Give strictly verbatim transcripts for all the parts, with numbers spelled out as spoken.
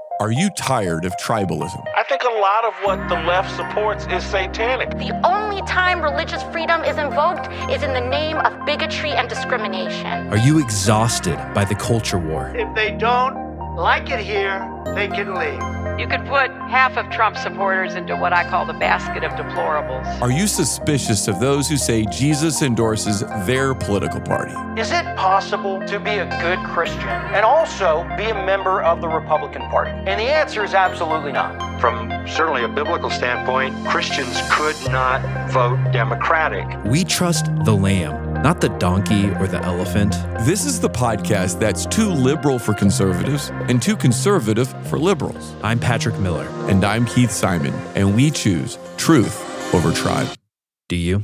Are you tired of tribalism? I think a lot of what the left supports is satanic. The only time religious freedom is invoked is in the name of bigotry and discrimination. Are you exhausted by the culture war? If they don't like it here, they can leave. You could put half of Trump supporters into what I call the basket of deplorables. Are you suspicious of those who say Jesus endorses their political party? Is it possible to be a good Christian and also be a member of the Republican Party? And the answer is absolutely not. From certainly a biblical standpoint, Christians could not vote Democratic. We trust the lamb, not the donkey or the elephant. This is the podcast that's too liberal for conservatives and too conservative for liberals. I'm Patrick Miller. And I'm Keith Simon, and we choose truth over tribe. Do you?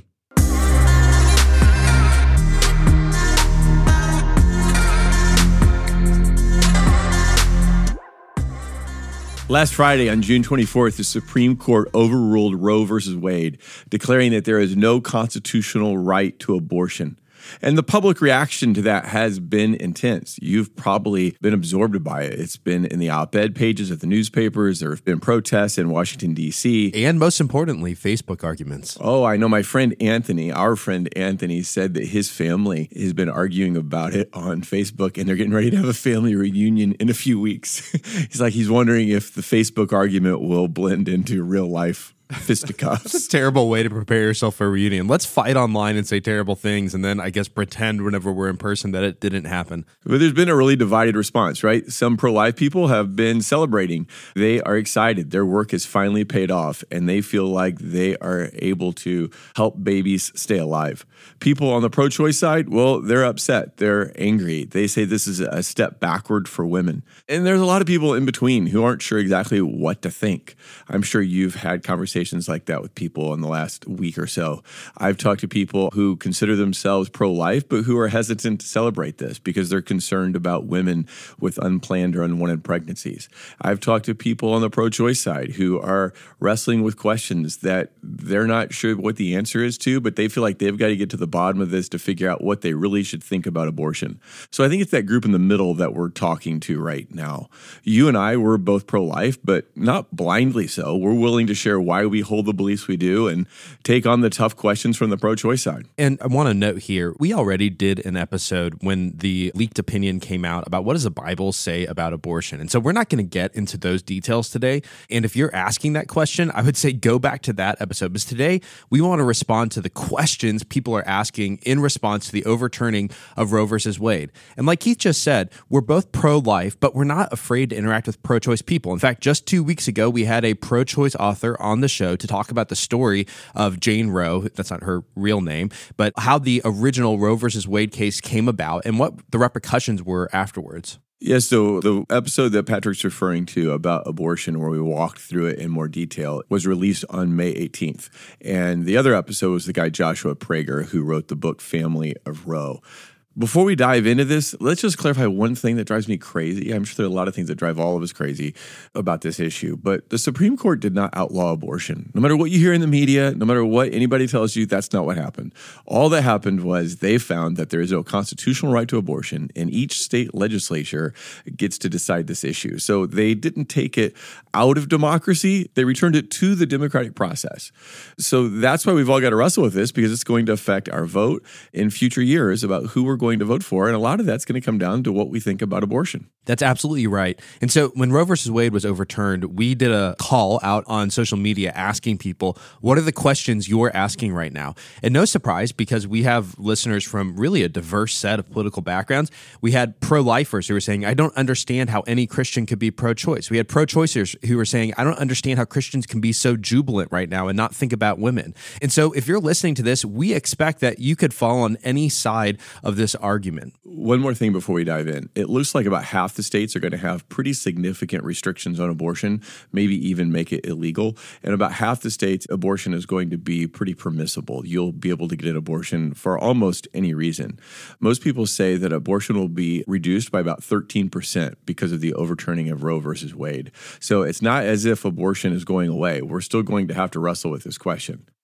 Last Friday, on June twenty-fourth, the Supreme Court overruled Roe versus Wade, declaring that there is no constitutional right to abortion. And the public reaction to that has been intense. You've probably been absorbed by it. It's been in the op-ed pages of the newspapers. There have been protests in Washington, D C. And most importantly, Facebook arguments. Oh, I know. My friend Anthony, our friend Anthony, said that his family has been arguing about it on Facebook, and they're getting ready to have a family reunion in a few weeks. He's like, he's wondering if the Facebook argument will blend into real life fisticuffs. That's a terrible way to prepare yourself for a reunion. Let's fight online and say terrible things, and then I guess pretend whenever we're in person that it didn't happen. But there's been a really divided response, right? Some pro-life people have been celebrating. They are excited. Their work has finally paid off, and they feel like they are able to help babies stay alive. People on the pro-choice side, well, they're upset. They're angry. They say this is a step backward for women. And there's a lot of people in between who aren't sure exactly what to think. I'm sure you've had conversations like that with people in the last week or so. I've talked to people who consider themselves pro-life, but who are hesitant to celebrate this because they're concerned about women with unplanned or unwanted pregnancies. I've talked to people on the pro-choice side who are wrestling with questions that they're not sure what the answer is to, but they feel like they've got to get to the bottom of this to figure out what they really should think about abortion. So I think it's that group in the middle that we're talking to right now. You and I, we're both pro-life, but not blindly so. We're willing to share why we hold the beliefs we do and take on the tough questions from the pro-choice side. And I want to note here, we already did an episode when the leaked opinion came out about what does the Bible say about abortion. And so we're not going to get into those details today. And if you're asking that question, I would say go back to that episode. Because today we want to respond to the questions people are asking in response to the overturning of Roe versus Wade. And like Keith just said, we're both pro-life, but we're not afraid to interact with pro-choice people. In fact, just two weeks ago, we had a pro-choice author on the show to talk about the story of Jane Roe. That's not her real name, but how the original Roe versus Wade case came about and what the repercussions were afterwards. Yeah, so the episode that Patrick's referring to about abortion, where we walked through it in more detail, was released on May eighteenth. And the other episode was the guy Joshua Prager, who wrote the book Family of Roe. Before we dive into this, let's just clarify one thing that drives me crazy. I'm sure there are a lot of things that drive all of us crazy about this issue, but the Supreme Court did not outlaw abortion. No matter what you hear in the media, no matter what anybody tells you, that's not what happened. All that happened was they found that there is no constitutional right to abortion, and each state legislature gets to decide this issue. So they didn't take it out of democracy. They returned it to the democratic process. So that's why we've all got to wrestle with this, because it's going to affect our vote in future years about who we're going to vote for. And a lot of that's going to come down to what we think about abortion. That's absolutely right. And so when Roe versus Wade was overturned, we did a call out on social media asking people, what are the questions you're asking right now? And no surprise, because we have listeners from really a diverse set of political backgrounds. We had pro-lifers who were saying, I don't understand how any Christian could be pro-choice. We had pro-choicers who were saying, I don't understand how Christians can be so jubilant right now and not think about women. And so if you're listening to this, we expect that you could fall on any side of this argument. One more thing before we dive in. It looks like about half the states are going to have pretty significant restrictions on abortion, maybe even make it illegal. And about half the states, abortion is going to be pretty permissible. You'll be able to get an abortion for almost any reason. Most people say that abortion will be reduced by about thirteen percent because of the overturning of Roe versus Wade. So it's not as if abortion is going away. We're still going to have to wrestle with this question.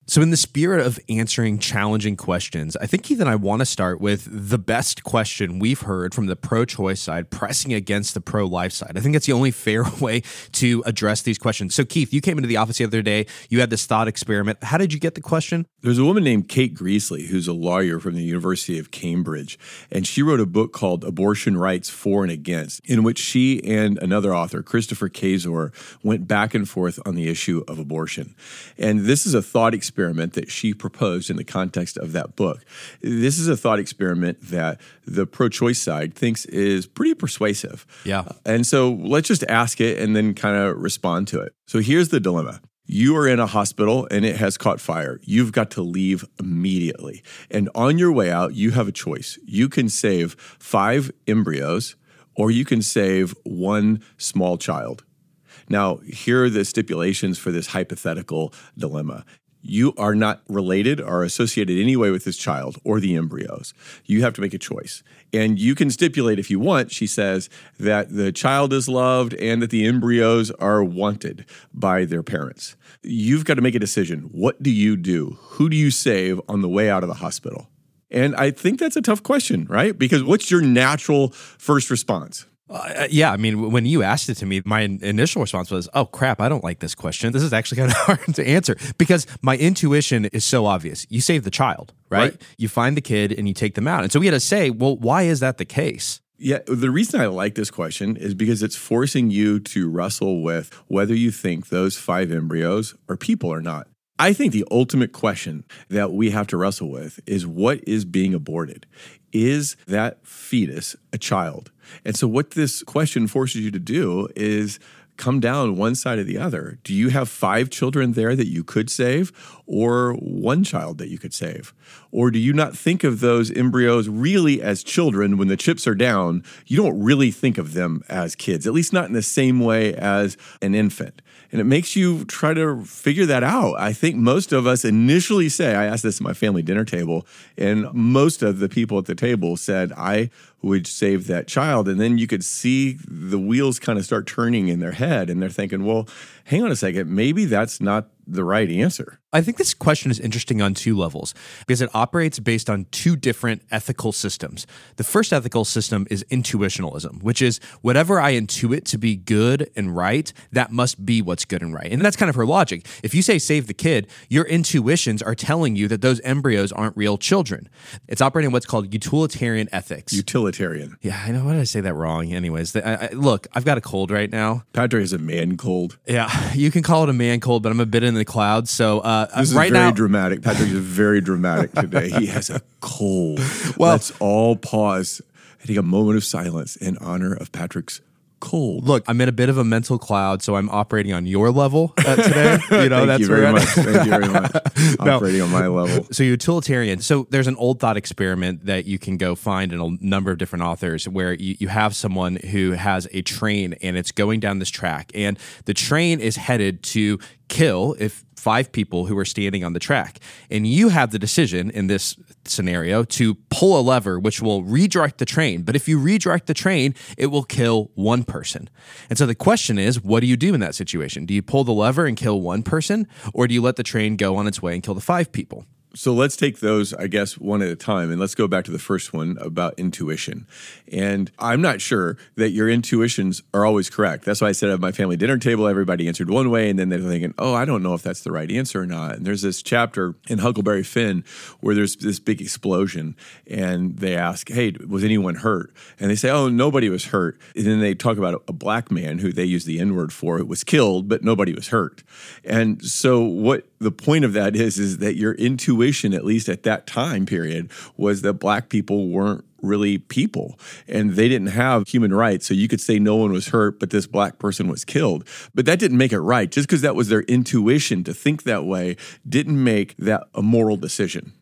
So in the spirit of answering challenging questions, I think Keith and I want to start with the best question we've heard from the pro-choice side pressing against the pro-life side. I think that's the only fair way to address these questions. So Keith, you came into the office the other day. You had this thought experiment. How did you get the question? There's a woman named Kate Greasley, who's a lawyer from the University of Cambridge, and she wrote a book called Abortion Rights For and Against, in which she and another author, Christopher Kazor, went back and forth on the issue of abortion. And this is a thought experiment that she proposed in the context of that book. This is a thought experiment that the pro-choice side thinks is pretty persuasive. Yeah. Uh, and so let's just ask it and then kind of respond to it. So here's the dilemma. You are in a hospital and it has caught fire. You've got to leave immediately. And on your way out, you have a choice. You can save five embryos or you can save one small child. Now, here are the stipulations for this hypothetical dilemma. You are not related or associated in any way with this child or the embryos. You have to make a choice. And you can stipulate if you want, she says, that the child is loved and that the embryos are wanted by their parents. You've got to make a decision. What do you do? Who do you save on the way out of the hospital? And I think that's a tough question, right? Because what's your natural first response? Uh, yeah, I mean, when you asked it to me, my initial response was, oh, crap, I don't like this question. This is actually kind of hard to answer because my intuition is so obvious. You save the child, right? right? You find the kid and you take them out. And so we had to say, well, why is that the case? Yeah, the reason I like this question is because it's forcing you to wrestle with whether you think those five embryos are people or not. I think the ultimate question that we have to wrestle with is what is being aborted? Is that fetus a child? And so what this question forces you to do is come down one side or the other. Do you have five children there that you could save or one child that you could save? Or do you not think of those embryos really as children when the chips are down? You don't really think of them as kids, at least not in the same way as an infant. And it makes you try to figure that out. I think most of us initially say, I asked this at my family dinner table, and most of the people at the table said, I would save that child. And then you could see the wheels kind of start turning in their head, and they're thinking, well, hang on a second, maybe that's not the right answer. I think this question is interesting on two levels because it operates based on two different ethical systems. The first ethical system is intuitionalism, which is whatever I intuit to be good and right, that must be what's good and right. And that's kind of her logic. If you say save the kid, your intuitions are telling you that those embryos aren't real children. It's operating what's called utilitarian ethics. Utilitarian. Yeah, I know. Why did I say that wrong? Anyways, I, I, look, I've got a cold right now. Patrick has a man cold. Yeah, you can call it a man cold, but I'm a bit in the clouds. So uh, this is right very now, dramatic. Patrick is very dramatic today. He has a cold. Well, let's all pause and take a moment of silence in honor of Patrick's cold. Look, I'm in a bit of a mental cloud, so I'm operating on your level uh, today. You know, Thank that's you very where much. Thank you very much. No. Operating on my level. So utilitarian. So there's an old thought experiment that you can go find in a number of different authors where you, you have someone who has a train and it's going down this track, and the train is headed to kill if five people who are standing on the track. And you have the decision in this scenario to pull a lever which will redirect the train. But if you redirect the train, it will kill one person. And so the question is, what do you do in that situation? Do you pull the lever and kill one person, or do you let the train go on its way and kill the five people? So let's take those, I guess, one at a time. And let's go back to the first one about intuition. And I'm not sure that your intuitions are always correct. That's why I said at my family dinner table, everybody answered one way. And then they're thinking, oh, I don't know if that's the right answer or not. And there's this chapter in Huckleberry Finn where there's this big explosion. And they ask, hey, was anyone hurt? And they say, oh, nobody was hurt. And then they talk about a black man who they use the N-word for, who was killed, but nobody was hurt. And so what the point of that is, is that your intuition, at least at that time period, was that black people weren't really people and they didn't have human rights. So you could say no one was hurt, but this black person was killed. But that didn't make it right. Just because that was their intuition to think that way didn't make that a moral decision.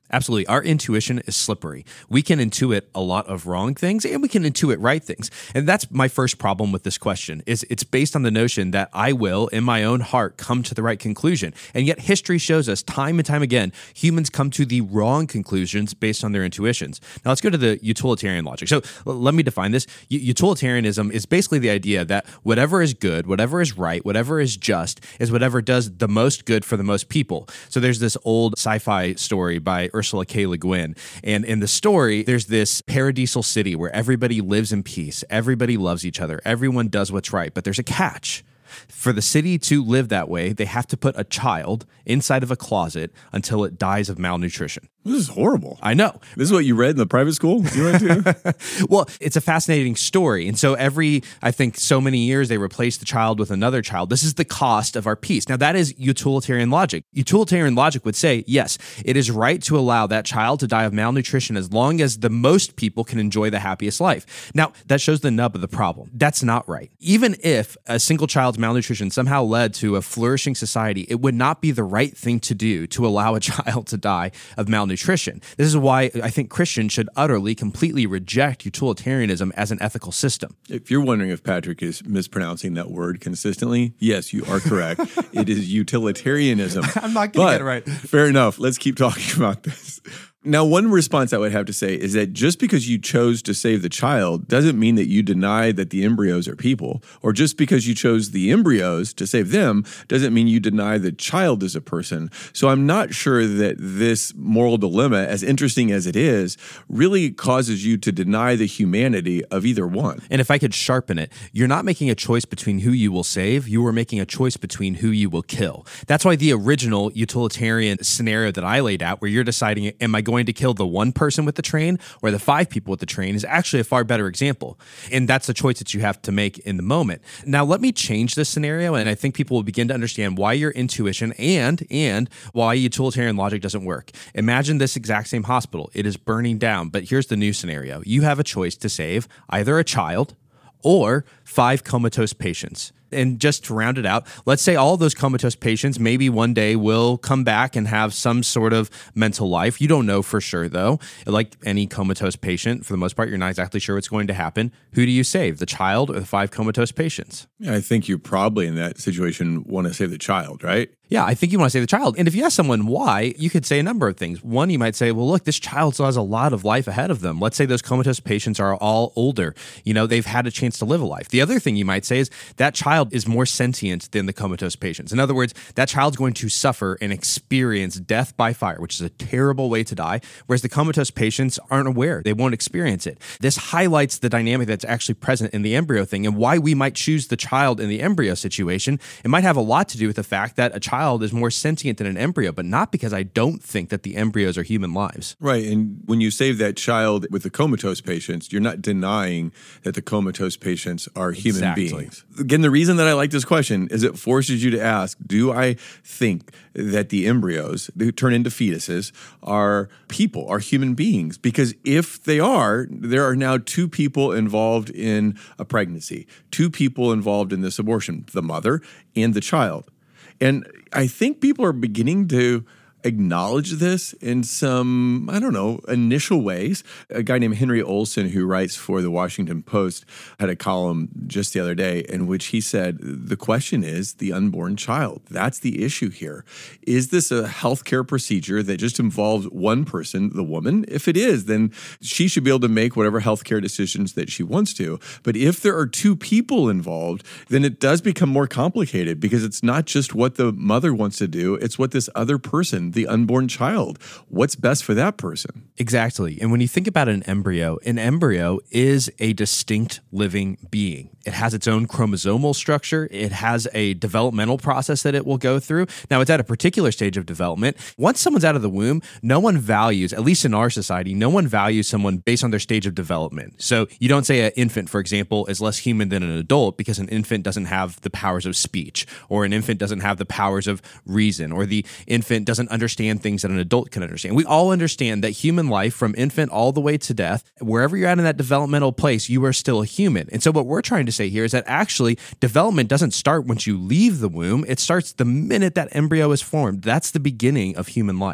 Absolutely. Our intuition is slippery. We can intuit a lot of wrong things and we can intuit right things. And that's my first problem with this question is it's based on the notion that I will, in my own heart, come to the right conclusion. And yet history shows us time and time again, humans come to the wrong conclusions based on their intuitions. Now let's go to the utilitarian logic. So l- let me define this. U- utilitarianism is basically the idea that whatever is good, whatever is right, whatever is just is whatever does the most good for the most people. So there's this old sci-fi story by Ursula K. Le Guin. And in the story, there's this paradisal city where everybody lives in peace. Everybody loves each other. Everyone does what's right. But there's a catch. For the city to live that way, they have to put a child inside of a closet until it dies of malnutrition. This is horrible. I know. This is what you read in the private school you went to? Well, it's a fascinating story. And so every, I think, so many years, they replace the child with another child. This is the cost of our peace. Now, that is utilitarian logic. Utilitarian logic would say, yes, it is right to allow that child to die of malnutrition as long as the most people can enjoy the happiest life. Now, that shows the nub of the problem. That's not right. Even if a single child's malnutrition somehow led to a flourishing society, it would not be the right thing to do to allow a child to die of malnutrition. This is why I think Christians should utterly, completely reject utilitarianism as an ethical system. If you're wondering if Patrick is mispronouncing that word consistently, yes, you are correct. It is utilitarianism. I'm not getting but, it right. Fair enough. Let's keep talking about this. Now, one response I would have to say is that just because you chose to save the child doesn't mean that you deny that the embryos are people, or just because you chose the embryos to save them doesn't mean you deny the child is a person. So I'm not sure that this moral dilemma, as interesting as it is, really causes you to deny the humanity of either one. And if I could sharpen it, you're not making a choice between who you will save, you are making a choice between who you will kill. That's why the original utilitarian scenario that I laid out, where you're deciding, am I going to kill the one person with the train or the five people with the train, is actually a far better example. And that's a choice that you have to make in the moment. Now, let me change this scenario, and I think people will begin to understand why your intuition and, and why utilitarian logic doesn't work. Imagine this exact same hospital. It is burning down, but here's the new scenario. You have a choice to save either a child or five comatose patients. And just to round it out, let's say all those comatose patients maybe one day will come back and have some sort of mental life. You don't know for sure, though. Like any comatose patient, for the most part, you're not exactly sure what's going to happen. Who do you save, the child or the five comatose patients? Yeah, I think you probably in that situation want to save the child, right? Yeah, I think you want to save the child. And if you ask someone why, you could say a number of things. One, you might say, well, look, this child still has a lot of life ahead of them. Let's say those comatose patients are all older. You know, they've had a chance to live a life. The other thing you might say is that child is more sentient than the comatose patients. In other words, that child's going to suffer and experience death by fire, which is a terrible way to die, whereas the comatose patients aren't aware. They won't experience it. This highlights the dynamic that's actually present in the embryo thing and why we might choose the child in the embryo situation. It might have a lot to do with the fact that a child is more sentient than an embryo, but not because I don't think that the embryos are human lives. Right. And when you save that child with the comatose patients, you're not denying that the comatose patients are human Exactly. beings. Again, the reason that I like this question is it forces you to ask, do I think that the embryos who turn into fetuses are people, are human beings? Because if they are, there are now two people involved in a pregnancy, two people involved in this abortion, the mother and the child. And I think people are beginning to acknowledge this in some, I don't know, initial ways. A guy named Henry Olsen, who writes for the Washington Post, had a column just the other day in which he said, the question is the unborn child. That's the issue here. Is this a healthcare procedure that just involves one person, the woman? If it is, then she should be able to make whatever healthcare decisions that she wants to. But if there are two people involved, then it does become more complicated because it's not just what the mother wants to do, it's what this other person, the unborn child, what's best for that person. Exactly. And when you think about an embryo, an embryo is a distinct living being. It has its own chromosomal structure. It has a developmental process that it will go through. Now, it's at a particular stage of development. Once someone's out of the womb, no one values, at least in our society, no one values someone based on their stage of development. So you don't say an infant, for example, is less human than an adult because an infant doesn't have the powers of speech, or an infant doesn't have the powers of reason, or the infant doesn't understand things that an adult can understand. We all understand that human life, from infant all the way to death, wherever you're at in that developmental place, you are still a human. And so what we're trying to say here is that actually development doesn't start once you leave the womb. It starts the minute that embryo is formed. That's the beginning of human life.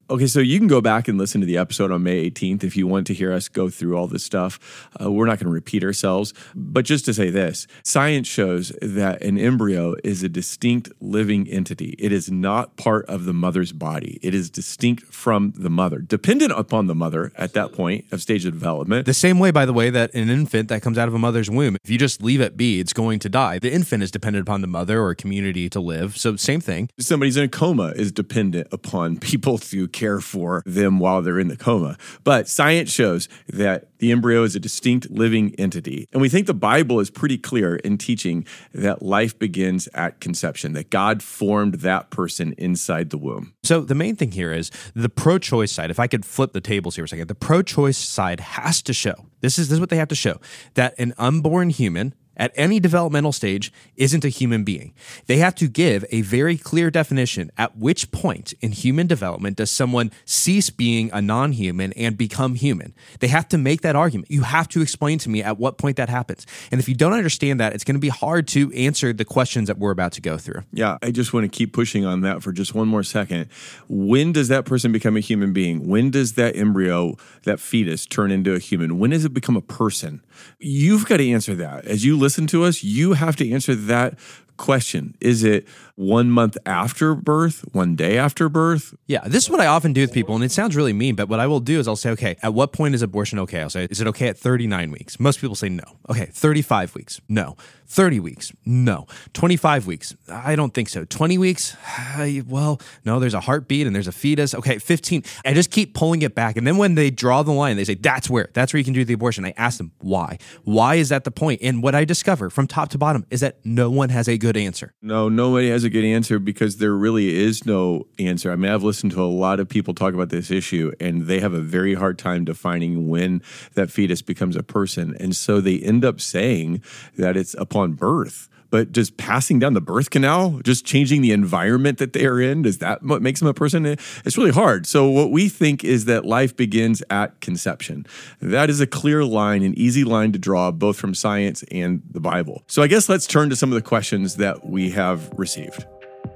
Okay, so you can go back and listen to the episode on May eighteenth if you want to hear us go through all this stuff. Uh, we're not going to repeat ourselves, but just to say this, science shows that an embryo is a distinct living entity. It is not part of the mother's body. It is distinct from the mother, dependent upon the mother at that point of stage of development. The same way, by the way, that an infant that comes out of a mother's womb, if you just leave it be, it's going to die. The infant is dependent upon the mother or community to live. So same thing. Somebody's in a coma is dependent upon people to care for them while they're in the coma. But science shows that the embryo is a distinct living entity. And we think the Bible is pretty clear in teaching that life begins at conception, that God formed that person inside the womb. So the main thing here is the pro-choice side. If I could flip the tables here a second, the pro-choice side has to show, this is, this is what they have to show, that an unborn human at any developmental stage isn't a human being. They have to give a very clear definition at which point in human development does someone cease being a non-human and become human. They have to make that argument. You have to explain to me at what point that happens. And if you don't understand that, it's going to be hard to answer the questions that we're about to go through. Yeah, I just want to keep pushing on that for just one more second. When does that person become a human being? When does that embryo, that fetus, turn into a human? When does it become a person? You've got to answer that. As you listen to us, you have to answer that question. Is it one month after birth, one day after birth? Yeah, this is what I often do with people, and it sounds really mean, but what I will do is I'll say, okay, at what point is abortion okay? I'll say, is it okay at thirty-nine weeks? Most people say no. Okay, thirty-five weeks? No. thirty weeks? No. twenty-five weeks? I don't think so. twenty weeks? Well, no, there's a heartbeat and there's a fetus. Okay, fifteen. I just keep pulling it back, and then when they draw the line, they say, that's where, that's where you can do the abortion. I ask them, why? Why is that the point? And what I discover from top to bottom is that no one has a good answer. No, nobody has a good answer because there really is no answer. I mean, I've listened to a lot of people talk about this issue, and they have a very hard time defining when that fetus becomes a person. And so they end up saying that it's upon birth. But just passing down the birth canal, just changing the environment that they are in, is that what makes them a person? It's really hard. So what we think is that life begins at conception. That is a clear line, an easy line to draw, both from science and the Bible. So I guess let's turn to some of the questions that we have received.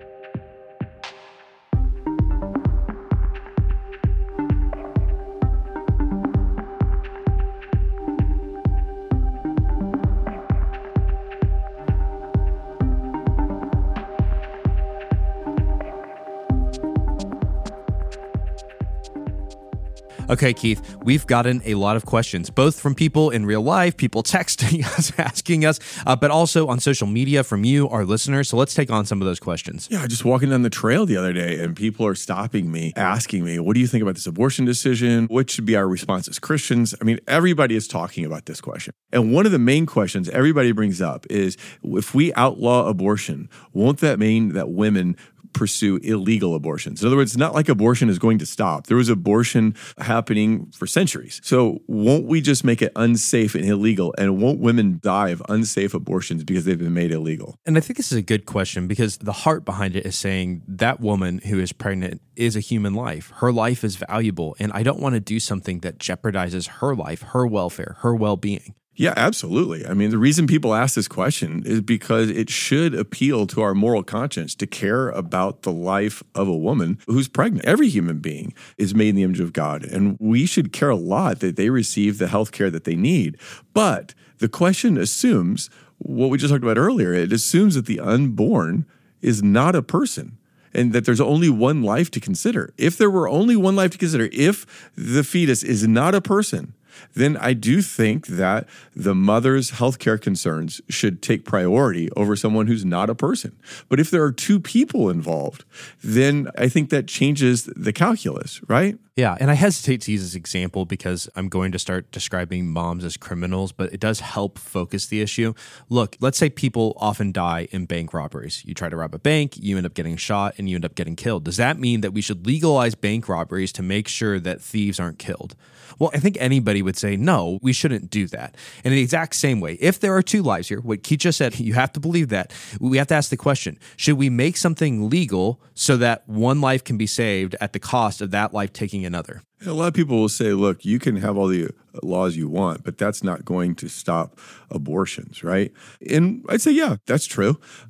Okay, Keith, we've gotten a lot of questions, both from people in real life, people texting us, asking us, uh, but also on social media from you, our listeners. So let's take on some of those questions. Yeah, just walking down the trail the other day, and people are stopping me, asking me, what do you think about this abortion decision? What should be our response as Christians? I mean, everybody is talking about this question. And one of the main questions everybody brings up is, if we outlaw abortion, won't that mean that women pursue illegal abortions? In other words, it's not like abortion is going to stop. There was abortion happening for centuries. So won't we just make it unsafe and illegal? And won't women die of unsafe abortions because they've been made illegal? And I think this is a good question, because the heart behind it is saying that woman who is pregnant is a human life. Her life is valuable, and I don't want to do something that jeopardizes her life, her welfare, her well-being. Yeah, absolutely. I mean, the reason people ask this question is because it should appeal to our moral conscience to care about the life of a woman who's pregnant. Every human being is made in the image of God, and we should care a lot that they receive the health care that they need. But the question assumes what we just talked about earlier. It assumes that the unborn is not a person, and that there's only one life to consider. If there were only one life to consider, if the fetus is not a person, then I do think that the mother's healthcare concerns should take priority over someone who's not a person. But if there are two people involved, then I think that changes the calculus, right? Yeah, and I hesitate to use this example because I'm going to start describing moms as criminals, but it does help focus the issue. Look, let's say people often die in bank robberies. You try to rob a bank, you end up getting shot, and you end up getting killed. Does that mean that we should legalize bank robberies to make sure that thieves aren't killed? Well, I think anybody would say, no, we shouldn't do that. And in the exact same way, if there are two lives here, what Keith just said, you have to believe that. We have to ask the question, should we make something legal so that one life can be saved at the cost of that life taking another? A lot of people will say, look, you can have all the laws you want, but that's not going to stop abortions, right? And I'd say, yeah, that's true. But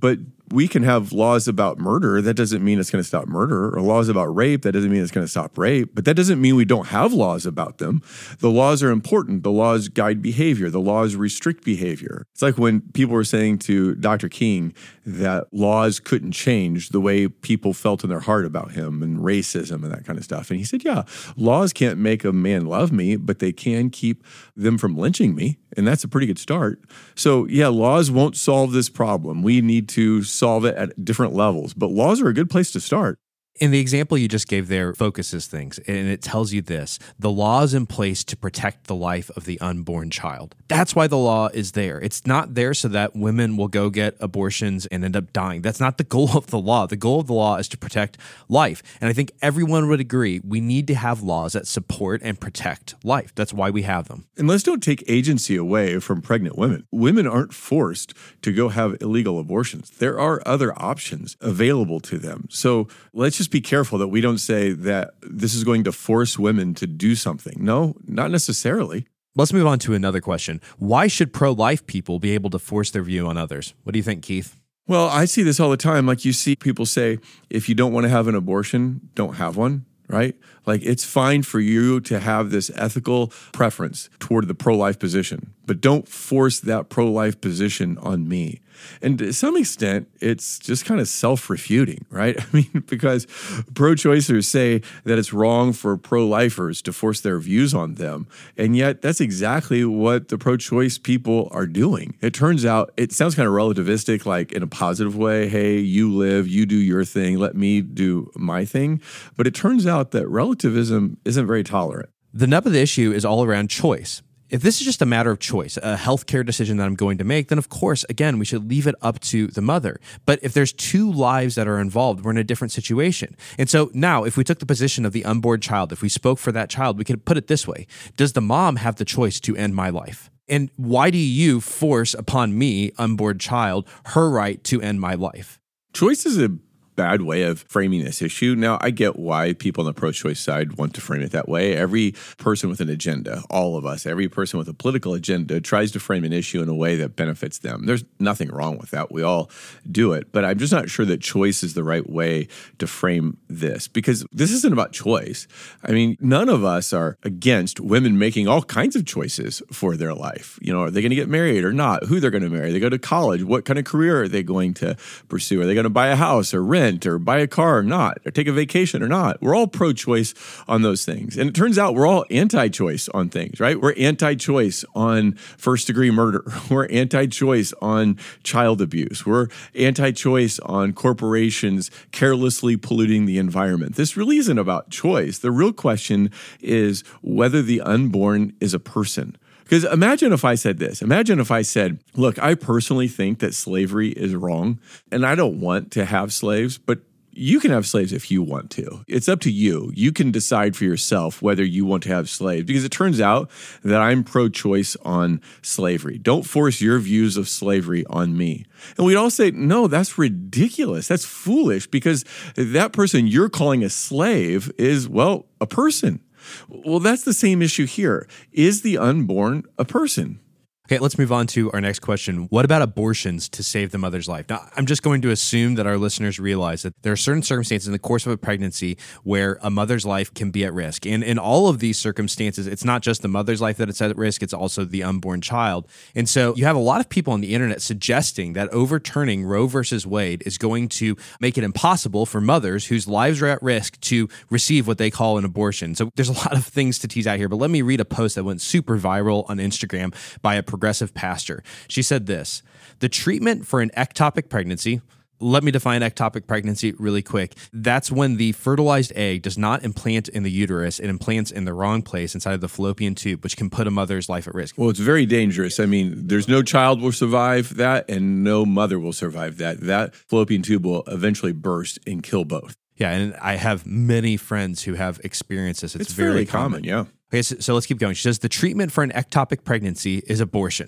we can have laws about murder. That doesn't mean it's going to stop murder, or laws about rape. That doesn't mean it's going to stop rape, but that doesn't mean we don't have laws about them. The laws are important. The laws guide behavior. The laws restrict behavior. It's like when people were saying to Doctor King that laws couldn't change the way people felt in their heart about him and racism and that kind of stuff. And he said, yeah, laws can't make a man love me, but they can keep them from lynching me. And that's a pretty good start. So yeah, laws won't solve this problem. We need to solve it at different levels, but laws are a good place to start. And the example you just gave there focuses things, and it tells you this: the law is in place to protect the life of the unborn child. That's why the law is there. It's not there so that women will go get abortions and end up dying. That's not the goal of the law. The goal of the law is to protect life. And I think everyone would agree we need to have laws that support and protect life. That's why we have them. And let's don't take agency away from pregnant women. Women aren't forced to go have illegal abortions. There are other options available to them. So let's just be careful that we don't say that this is going to force women to do something. No, not necessarily. Let's move on to another question. Why should pro-life people be able to force their view on others? What do you think, Keith? Well, I see this all the time. Like you see people say, if you don't want to have an abortion, don't have one, right? Like it's fine for you to have this ethical preference toward the pro-life position, but don't force that pro-life position on me. And to some extent, it's just kind of self-refuting, right? I mean, because pro-choicers say that it's wrong for pro-lifers to force their views on them. And yet that's exactly what the pro-choice people are doing. It turns out, it sounds kind of relativistic, like in a positive way. Hey, you live, you do your thing, let me do my thing. But it turns out that relativism isn't very tolerant. The nub of the issue is all around choice. If this is just a matter of choice, a healthcare decision that I'm going to make, then of course, again, we should leave it up to the mother. But if there's two lives that are involved, we're in a different situation. And so now, if we took the position of the unborn child, if we spoke for that child, we could put it this way: does the mom have the choice to end my life? And why do you force upon me, unborn child, her right to end my life? Choice is a bad way of framing this issue. Now, I get why people on the pro-choice side want to frame it that way. Every person with an agenda, all of us, every person with a political agenda tries to frame an issue in a way that benefits them. There's nothing wrong with that. We all do it. But I'm just not sure that choice is the right way to frame this, because this isn't about choice. I mean, none of us are against women making all kinds of choices for their life. You know, are they going to get married or not? Who they're going to marry? They go to college. What kind of career are they going to pursue? Are they going to buy a house or rent or buy a car or not, or take a vacation or not? We're all pro-choice on those things. And it turns out we're all anti-choice on things, right? We're anti-choice on first-degree murder. We're anti-choice on child abuse. We're anti-choice on corporations carelessly polluting the environment. This really isn't about choice. The real question is whether the unborn is a person. Because imagine if I said this. Imagine if I said, look, I personally think that slavery is wrong, and I don't want to have slaves, but you can have slaves if you want to. It's up to you. You can decide for yourself whether you want to have slaves, because it turns out that I'm pro-choice on slavery. Don't force your views of slavery on me. And we'd all say, no, that's ridiculous. That's foolish, because that person you're calling a slave is, well, a person. Well, that's the same issue here. Is the unborn a person? Okay, let's move on to our next question. What about abortions to save the mother's life? Now, I'm just going to assume that our listeners realize that there are certain circumstances in the course of a pregnancy where a mother's life can be at risk. And in all of these circumstances, it's not just the mother's life that it's at risk, it's also the unborn child. And so you have a lot of people on the internet suggesting that overturning Roe versus Wade is going to make it impossible for mothers whose lives are at risk to receive what they call an abortion. So there's a lot of things to tease out here, but let me read a post that went super viral on Instagram by a progressive pastor. She said this: the treatment for an ectopic pregnancy, let me define ectopic pregnancy really quick. That's when the fertilized egg does not implant in the uterus, it implants in the wrong place inside of the fallopian tube, which can put a mother's life at risk. Well, it's very dangerous. I mean, there's no child will survive that, and no mother will survive that. That fallopian tube will eventually burst and kill both. Yeah, and I have many friends who have experienced this. It's, it's very fairly common. common, yeah. Okay, so, so let's keep going. She says the treatment for an ectopic pregnancy is abortion.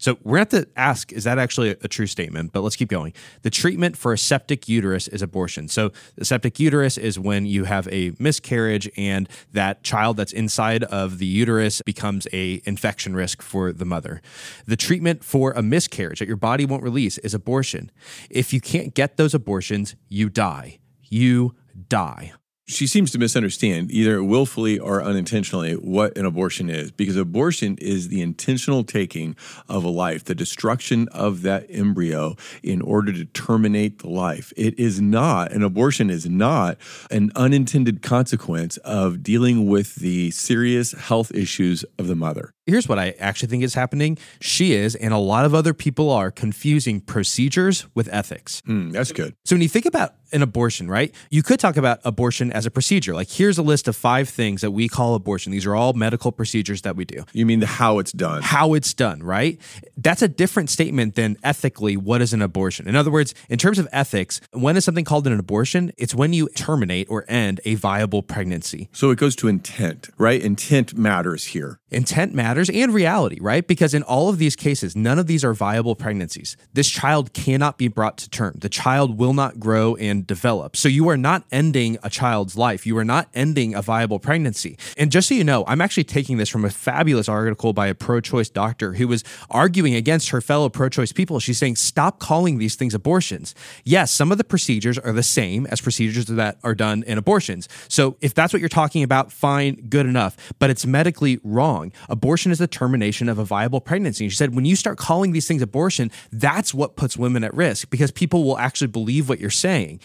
So we're going to have to ask, is that actually a, a true statement? But let's keep going. The treatment for a septic uterus is abortion. So the septic uterus is when you have a miscarriage and that child that's inside of the uterus becomes a infection risk for the mother. The treatment for a miscarriage that your body won't release is abortion. If you can't get those abortions, you die. You die. She seems to misunderstand, either willfully or unintentionally, what an abortion is, because abortion is the intentional taking of a life, the destruction of that embryo in order to terminate the life. It is not, an abortion is not an unintended consequence of dealing with the serious health issues of the mother. Here's what I actually think is happening. She is, and a lot of other people are, confusing procedures with ethics. Mm, that's good. So when you think about an abortion, right, you could talk about abortion as a procedure. Like, here's a list of five things that we call abortion. These are all medical procedures that we do. You mean the how it's done? How it's done, right? That's a different statement than ethically, what is an abortion? In other words, in terms of ethics, when is something called an abortion? It's when you terminate or end a viable pregnancy. So it goes to intent, right? Intent matters here. Intent matters and reality, right? Because in all of these cases, none of these are viable pregnancies. This child cannot be brought to term. The child will not grow and develop. So you are not ending a child's life. You are not ending a viable pregnancy. And just so you know, I'm actually taking this from a fabulous article by a pro-choice doctor who was arguing against her fellow pro-choice people. She's saying, stop calling these things abortions. Yes, some of the procedures are the same as procedures that are done in abortions. So if that's what you're talking about, fine, good enough. But it's medically wrong. Abortion is the termination of a viable pregnancy. And she said, when you start calling these things abortion, that's what puts women at risk, because people will actually believe what you're saying.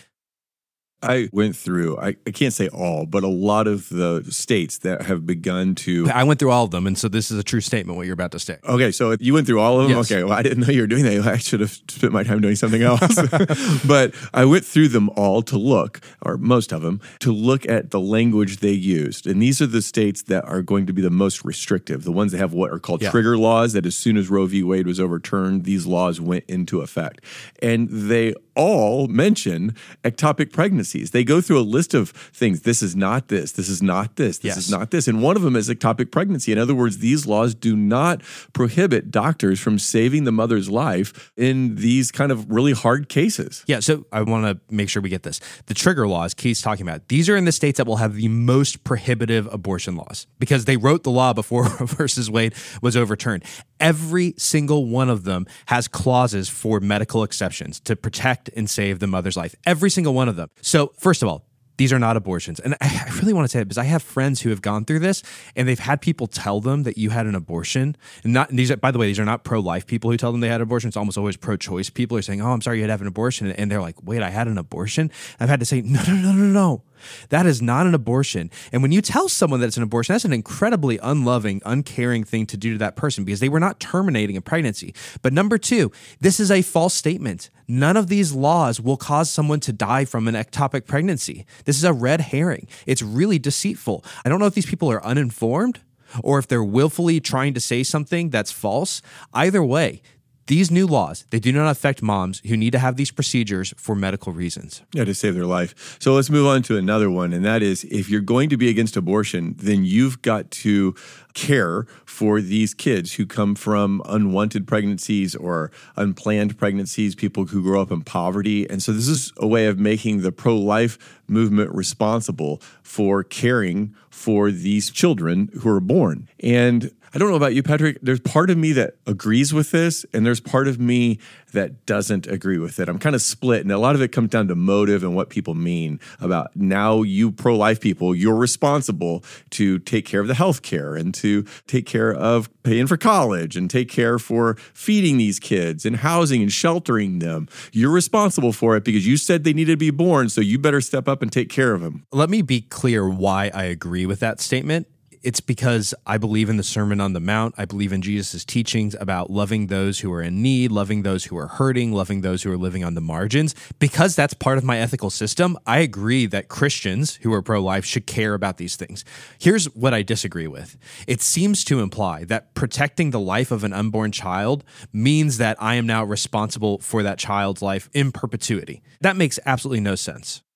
I went through, I, I can't say all, but a lot of the states that have begun to... I went through all of them, and so this is a true statement, what you're about to say. Okay, so you went through all of them? Yes. Okay, well, I didn't know you were doing that. I should have spent my time doing something else. But I went through them all to look, or most of them, to look at the language they used. And these are the states that are going to be the most restrictive, the ones that have what are called Yeah. trigger laws, that as soon as Roe v. Wade was overturned, these laws went into effect. And they all mention ectopic pregnancies. They go through a list of things. This is not this. This is not this. This Yes. is not this. And one of them is ectopic pregnancy. In other words, these laws do not prohibit doctors from saving the mother's life in these kind of really hard cases. Yeah, so I want to make sure we get this. The trigger laws Keith's talking about, these are in the states that will have the most prohibitive abortion laws because they wrote the law before Roe versus Wade was overturned. Every single one of them has clauses for medical exceptions to protect and save the mother's life. Every single one of them. So first of all, these are not abortions. And I really want to say it because I have friends who have gone through this and they've had people tell them that you had an abortion. And not and these are, by the way, these are not pro-life people who tell them they had an abortion. It's almost always pro-choice people who are saying, oh, I'm sorry you had to have an abortion. And they're like, wait, I had an abortion? I've had to say, no, no, no, no, no. That is not an abortion. And when you tell someone that it's an abortion, that's an incredibly unloving, uncaring thing to do to that person because they were not terminating a pregnancy. But number two, this is a false statement. None of these laws will cause someone to die from an ectopic pregnancy. This is a red herring. It's really deceitful. I don't know if these people are uninformed or if they're willfully trying to say something that's false. Either way, these new laws, they do not affect moms who need to have these procedures for medical reasons. Yeah, to save their life. So let's move on to another one, and that is if you're going to be against abortion, then you've got to care for these kids who come from unwanted pregnancies or unplanned pregnancies, people who grow up in poverty. And so this is a way of making the pro-life movement responsible for caring for these children who are born. And I don't know about you, Patrick. There's part of me that agrees with this, and there's part of me that doesn't agree with it. I'm kind of split, and a lot of it comes down to motive and what people mean about now you pro-life people, you're responsible to take care of the health care and to take care of paying for college and take care for feeding these kids and housing and sheltering them. You're responsible for it because you said they needed to be born, so you better step up and take care of them. Let me be clear why I agree with that statement. It's because I believe in the Sermon on the Mount. I believe in Jesus' teachings about loving those who are in need, loving those who are hurting, loving those who are living on the margins. Because that's part of my ethical system, I agree that Christians who are pro-life should care about these things. Here's what I disagree with. It seems to imply that protecting the life of an unborn child means that I am now responsible for that child's life in perpetuity. That makes absolutely no sense.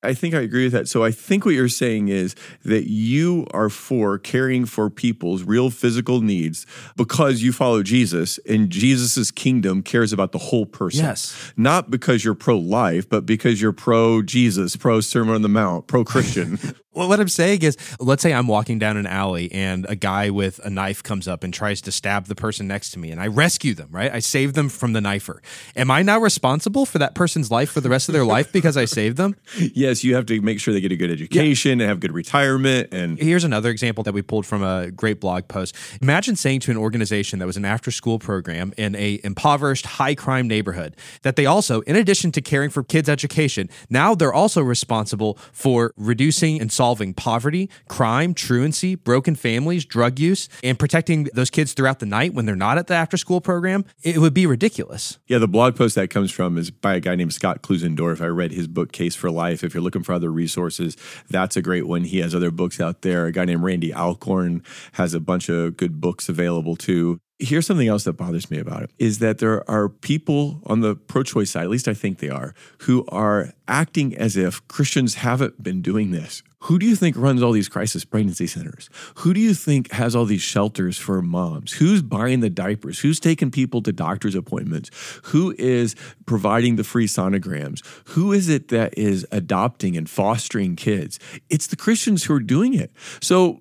I think I agree with that. So I think what you're saying is that you are for caring for people's real physical needs because you follow Jesus and Jesus's kingdom cares about the whole person. Yes. Not because you're pro-life, but because you're pro-Jesus, pro-Sermon on the Mount, pro-Christian. Well, what I'm saying is, let's say I'm walking down an alley and a guy with a knife comes up and tries to stab the person next to me, and I rescue them, right? I save them from the knifer. Am I now responsible for that person's life for the rest of their life because I saved them? Yes, you have to make sure they get a good education Yeah. and have good retirement. And here's another example that we pulled from a great blog post. Imagine saying to an organization that was an after-school program in a impoverished, high-crime neighborhood that they also, in addition to caring for kids' education, now they're also responsible for reducing and solving poverty, crime, truancy, broken families, drug use, and protecting those kids throughout the night when they're not at the after-school program. It would be ridiculous. yeah, the blog post that comes from is by a guy named Scott Klusendorf. I read his book, Case for Life. If you're looking for other resources, that's a great one. He has other books out there. A guy named Randy Alcorn has a bunch of good books available too. Here's something else that bothers me about it, is that there are people on the pro-choice side, at least I think they are, who are acting as if Christians haven't been doing this. Who do you think runs all these crisis pregnancy centers? Who do you think has all these shelters for moms? Who's buying the diapers? Who's taking people to doctor's appointments? Who is providing the free sonograms? Who is it that is adopting and fostering kids? It's the Christians who are doing it. So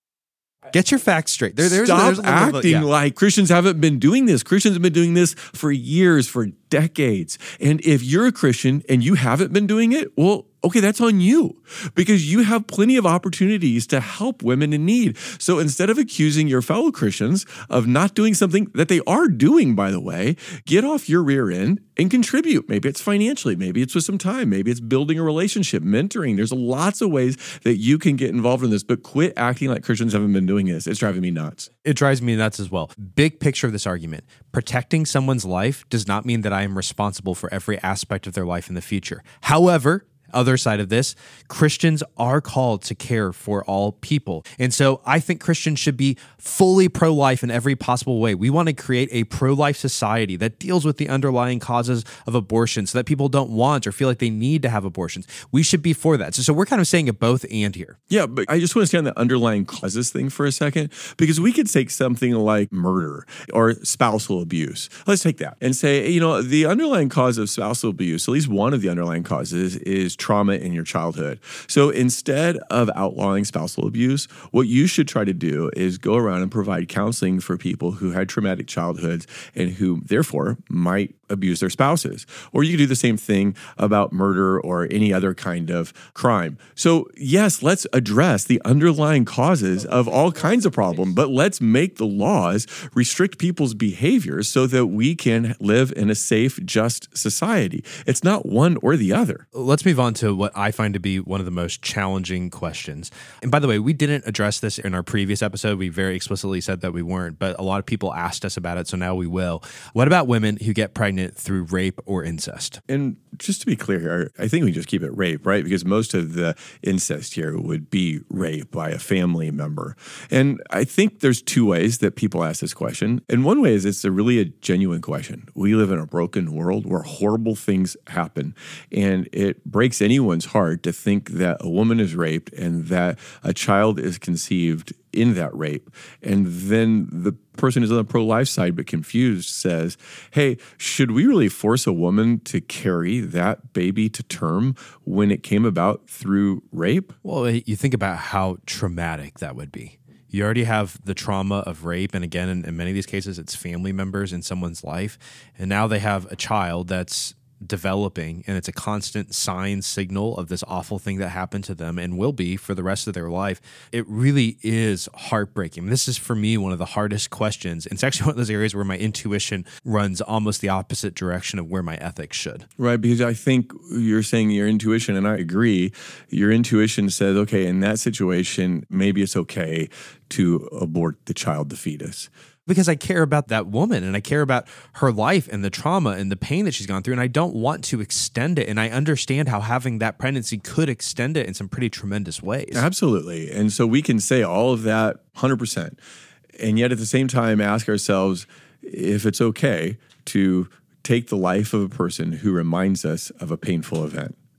Get your facts straight. There, there's, Stop there's a little bit of a- acting yeah. like Christians haven't been doing this. Christians have been doing this for years, for decades. And if you're a Christian and you haven't been doing it, well, okay, that's on you because you have plenty of opportunities to help women in need. So instead of accusing your fellow Christians of not doing something that they are doing, by the way, get off your rear end and contribute. Maybe it's financially, maybe it's with some time, maybe it's building a relationship, mentoring. There's lots of ways that you can get involved in this, but quit acting like Christians haven't been doing this. It's driving me nuts. It drives me nuts as well. Big picture of this argument. Protecting someone's life does not mean that I am responsible for every aspect of their life in the future. However, other side of this, Christians are called to care for all people. And so I think Christians should be fully pro-life in every possible way. We want to create a pro-life society that deals with the underlying causes of abortion so that people don't want or feel like they need to have abortions. We should be for that. So, so we're kind of saying it both and here. Yeah, but I just want to stay on the underlying causes thing for a second, because we could take something like murder or spousal abuse. Let's take that and say, you know, the underlying cause of spousal abuse, at least one of the underlying causes, is trauma in your childhood. So instead of outlawing spousal abuse, what you should try to do is go around and provide counseling for people who had traumatic childhoods and who therefore might abuse their spouses. Or you could do the same thing about murder or any other kind of crime. So yes, let's address the underlying causes of all kinds of problems, but let's make the laws restrict people's behaviors so that we can live in a safe, just society. It's not one or the other. Let's move on to what I find to be one of the most challenging questions. And by the way, we didn't address this in our previous episode. We very explicitly said that we weren't, but a lot of people asked us about it, so now we will. What about women who get pregnant through rape or incest? And just to be clear here, I think we just keep it rape, right? Because most of the incest here would be rape by a family member. And I think there's two ways that people ask this question. And one way is it's a really a genuine question. We live in a broken world where horrible things happen. And it breaks anyone's heart to think that a woman is raped and that a child is conceived in that rape. And then the person who's on the pro-life side but confused says, hey, should we really force a woman to carry that baby to term when it came about through rape? Well, you think about how traumatic that would be. You already have the trauma of rape, and again, in, in many of these cases, it's family members in someone's life, and now they have a child that's developing, and it's a constant sign signal of this awful thing that happened to them and will be for the rest of their life. It really is heartbreaking. This is, for me, one of the hardest questions. It's actually one of those areas where my intuition runs almost the opposite direction of where my ethics should. Right, because I think you're saying your intuition, and I agree, your intuition says, okay, in that situation, maybe it's okay to abort the child, the fetus. Because I care about that woman and I care about her life and the trauma and the pain that she's gone through, and I don't want to extend it. And I understand how having that pregnancy could extend it in some pretty tremendous ways. Absolutely. And so we can say all of that one hundred percent. And yet at the same time ask ourselves if it's okay to take the life of a person who reminds us of a painful event.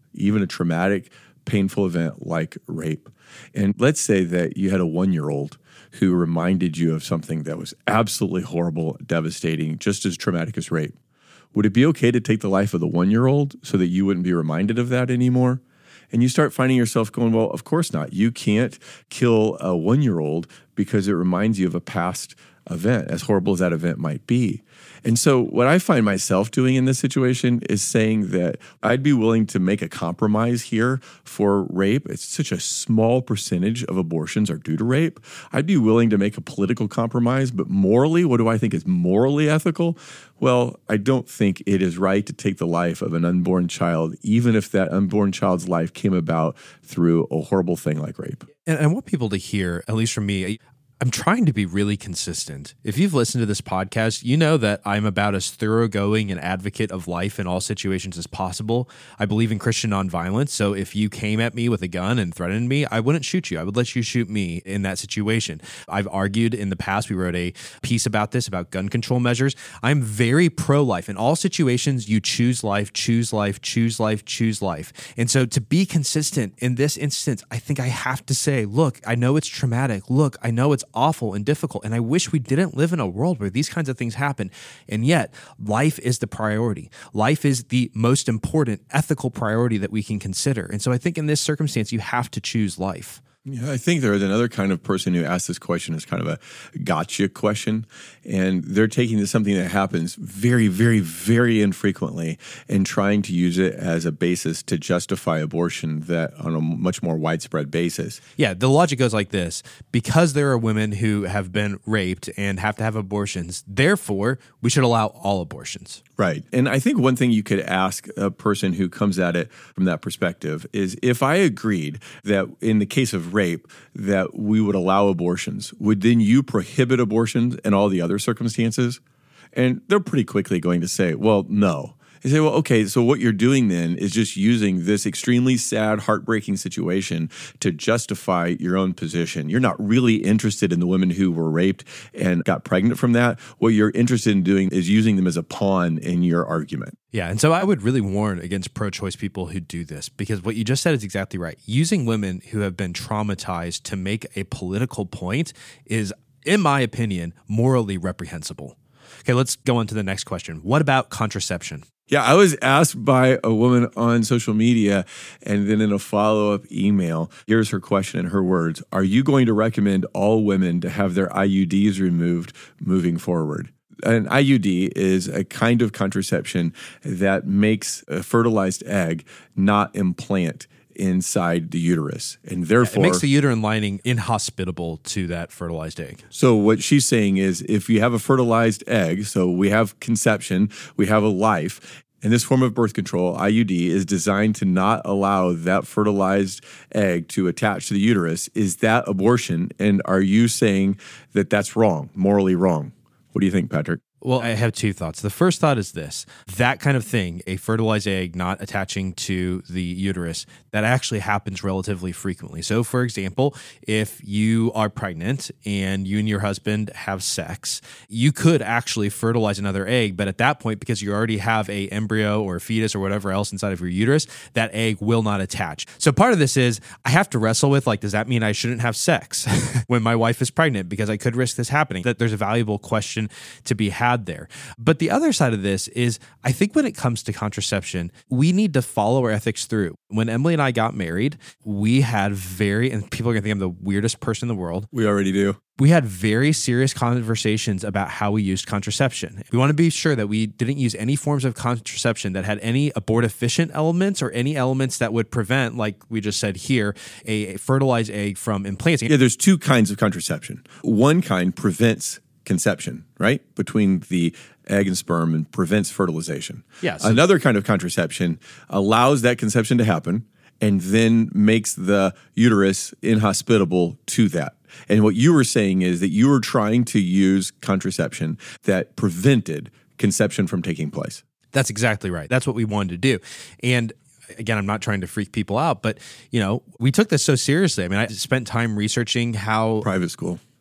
even a traumatic, painful event like rape. And let's say that you had a one-year-old who reminded you of something that was absolutely horrible, devastating, just as traumatic as rape. Would it be okay to take the life of the one-year-old so that you wouldn't be reminded of that anymore? And you start finding yourself going, well, of course not. You can't kill a one-year-old because it reminds you of a past event, as horrible as that event might be. And so what I find myself doing in this situation is saying that I'd be willing to make a compromise here for rape. It's such a small percentage of abortions are due to rape. I'd be willing to make a political compromise, but morally, what do I think is morally ethical? Well, I don't think it is right to take the life of an unborn child, even if that unborn child's life came about through a horrible thing like rape. And I want people to hear, at least from me, I'm trying to be really consistent. If you've listened to this podcast, you know that I'm about as thoroughgoing an advocate of life in all situations as possible. I believe in Christian nonviolence, so if you came at me with a gun and threatened me, I wouldn't shoot you. I would let you shoot me in that situation. I've argued in the past, we wrote a piece about this, about gun control measures. I'm very pro-life. In all situations, you choose life, choose life, choose life, choose life. And so to be consistent in this instance, I think I have to say, look, I know it's traumatic. Look, I know it's awful and difficult. And I wish we didn't live in a world where these kinds of things happen. And yet, life is the priority. Life is the most important ethical priority that we can consider. And so I think in this circumstance, you have to choose life. Yeah, I think there is another kind of person who asks this question as kind of a gotcha question. And they're taking this something that happens very, very, very infrequently and trying to use it as a basis to justify abortion that on a much more widespread basis. Yeah, the logic goes like this. Because there are women who have been raped and have to have abortions, therefore, we should allow all abortions. Right. And I think one thing you could ask a person who comes at it from that perspective is if I agreed that in the case of rape that we would allow abortions, would then you prohibit abortions in all the other circumstances? And they're pretty quickly going to say, well, no. They say, well, okay, so what you're doing then is just using this extremely sad, heartbreaking situation to justify your own position. You're not really interested in the women who were raped and got pregnant from that. What you're interested in doing is using them as a pawn in your argument. Yeah, and so I would really warn against pro-choice people who do this, because what you just said is exactly right. Using women who have been traumatized to make a political point is, in my opinion, morally reprehensible. Okay, let's go on to the next question. What about contraception? Yeah, I was asked by a woman on social media and then in a follow-up email, here's her question in her words. Are you going to recommend all women to have their I U Ds removed moving forward? An I U D is a kind of contraception that makes a fertilized egg not implant inside the uterus. And therefore, it makes the uterine lining inhospitable to that fertilized egg. So what she's saying is if you have a fertilized egg, so we have conception, we have a life, and this form of birth control, I U D, is designed to not allow that fertilized egg to attach to the uterus. Is that abortion? And are you saying that that's wrong, morally wrong? What do you think, Patrick? Well, I have two thoughts. The first thought is this. That kind of thing, a fertilized egg not attaching to the uterus, that actually happens relatively frequently. So, for example, if you are pregnant and you and your husband have sex, you could actually fertilize another egg. But at that point, because you already have a embryo or a fetus or whatever else inside of your uterus, that egg will not attach. So part of this is I have to wrestle with, like, does that mean I shouldn't have sex when my wife is pregnant because I could risk this happening? That there's a valuable question to be had there. But the other side of this is I think when it comes to contraception, we need to follow our ethics through. When Emily and I got married, we had very, and people are going to think I'm the weirdest person in the world. We already do. We had very serious conversations about how we used contraception. We want to be sure that we didn't use any forms of contraception that had any abortifacient elements or any elements that would prevent, like we just said here, a fertilized egg from implanting. Yeah, there's two kinds of contraception. One kind prevents conception, right? Between the egg and sperm and prevents fertilization. Yes. Another kind of contraception allows that conception to happen and then makes the uterus inhospitable to that. And what you were saying is that you were trying to use contraception that prevented conception from taking place. That's exactly right. That's what we wanted to do. And again, I'm not trying to freak people out, but you know, we took this so seriously. I mean, I spent time researching how private school.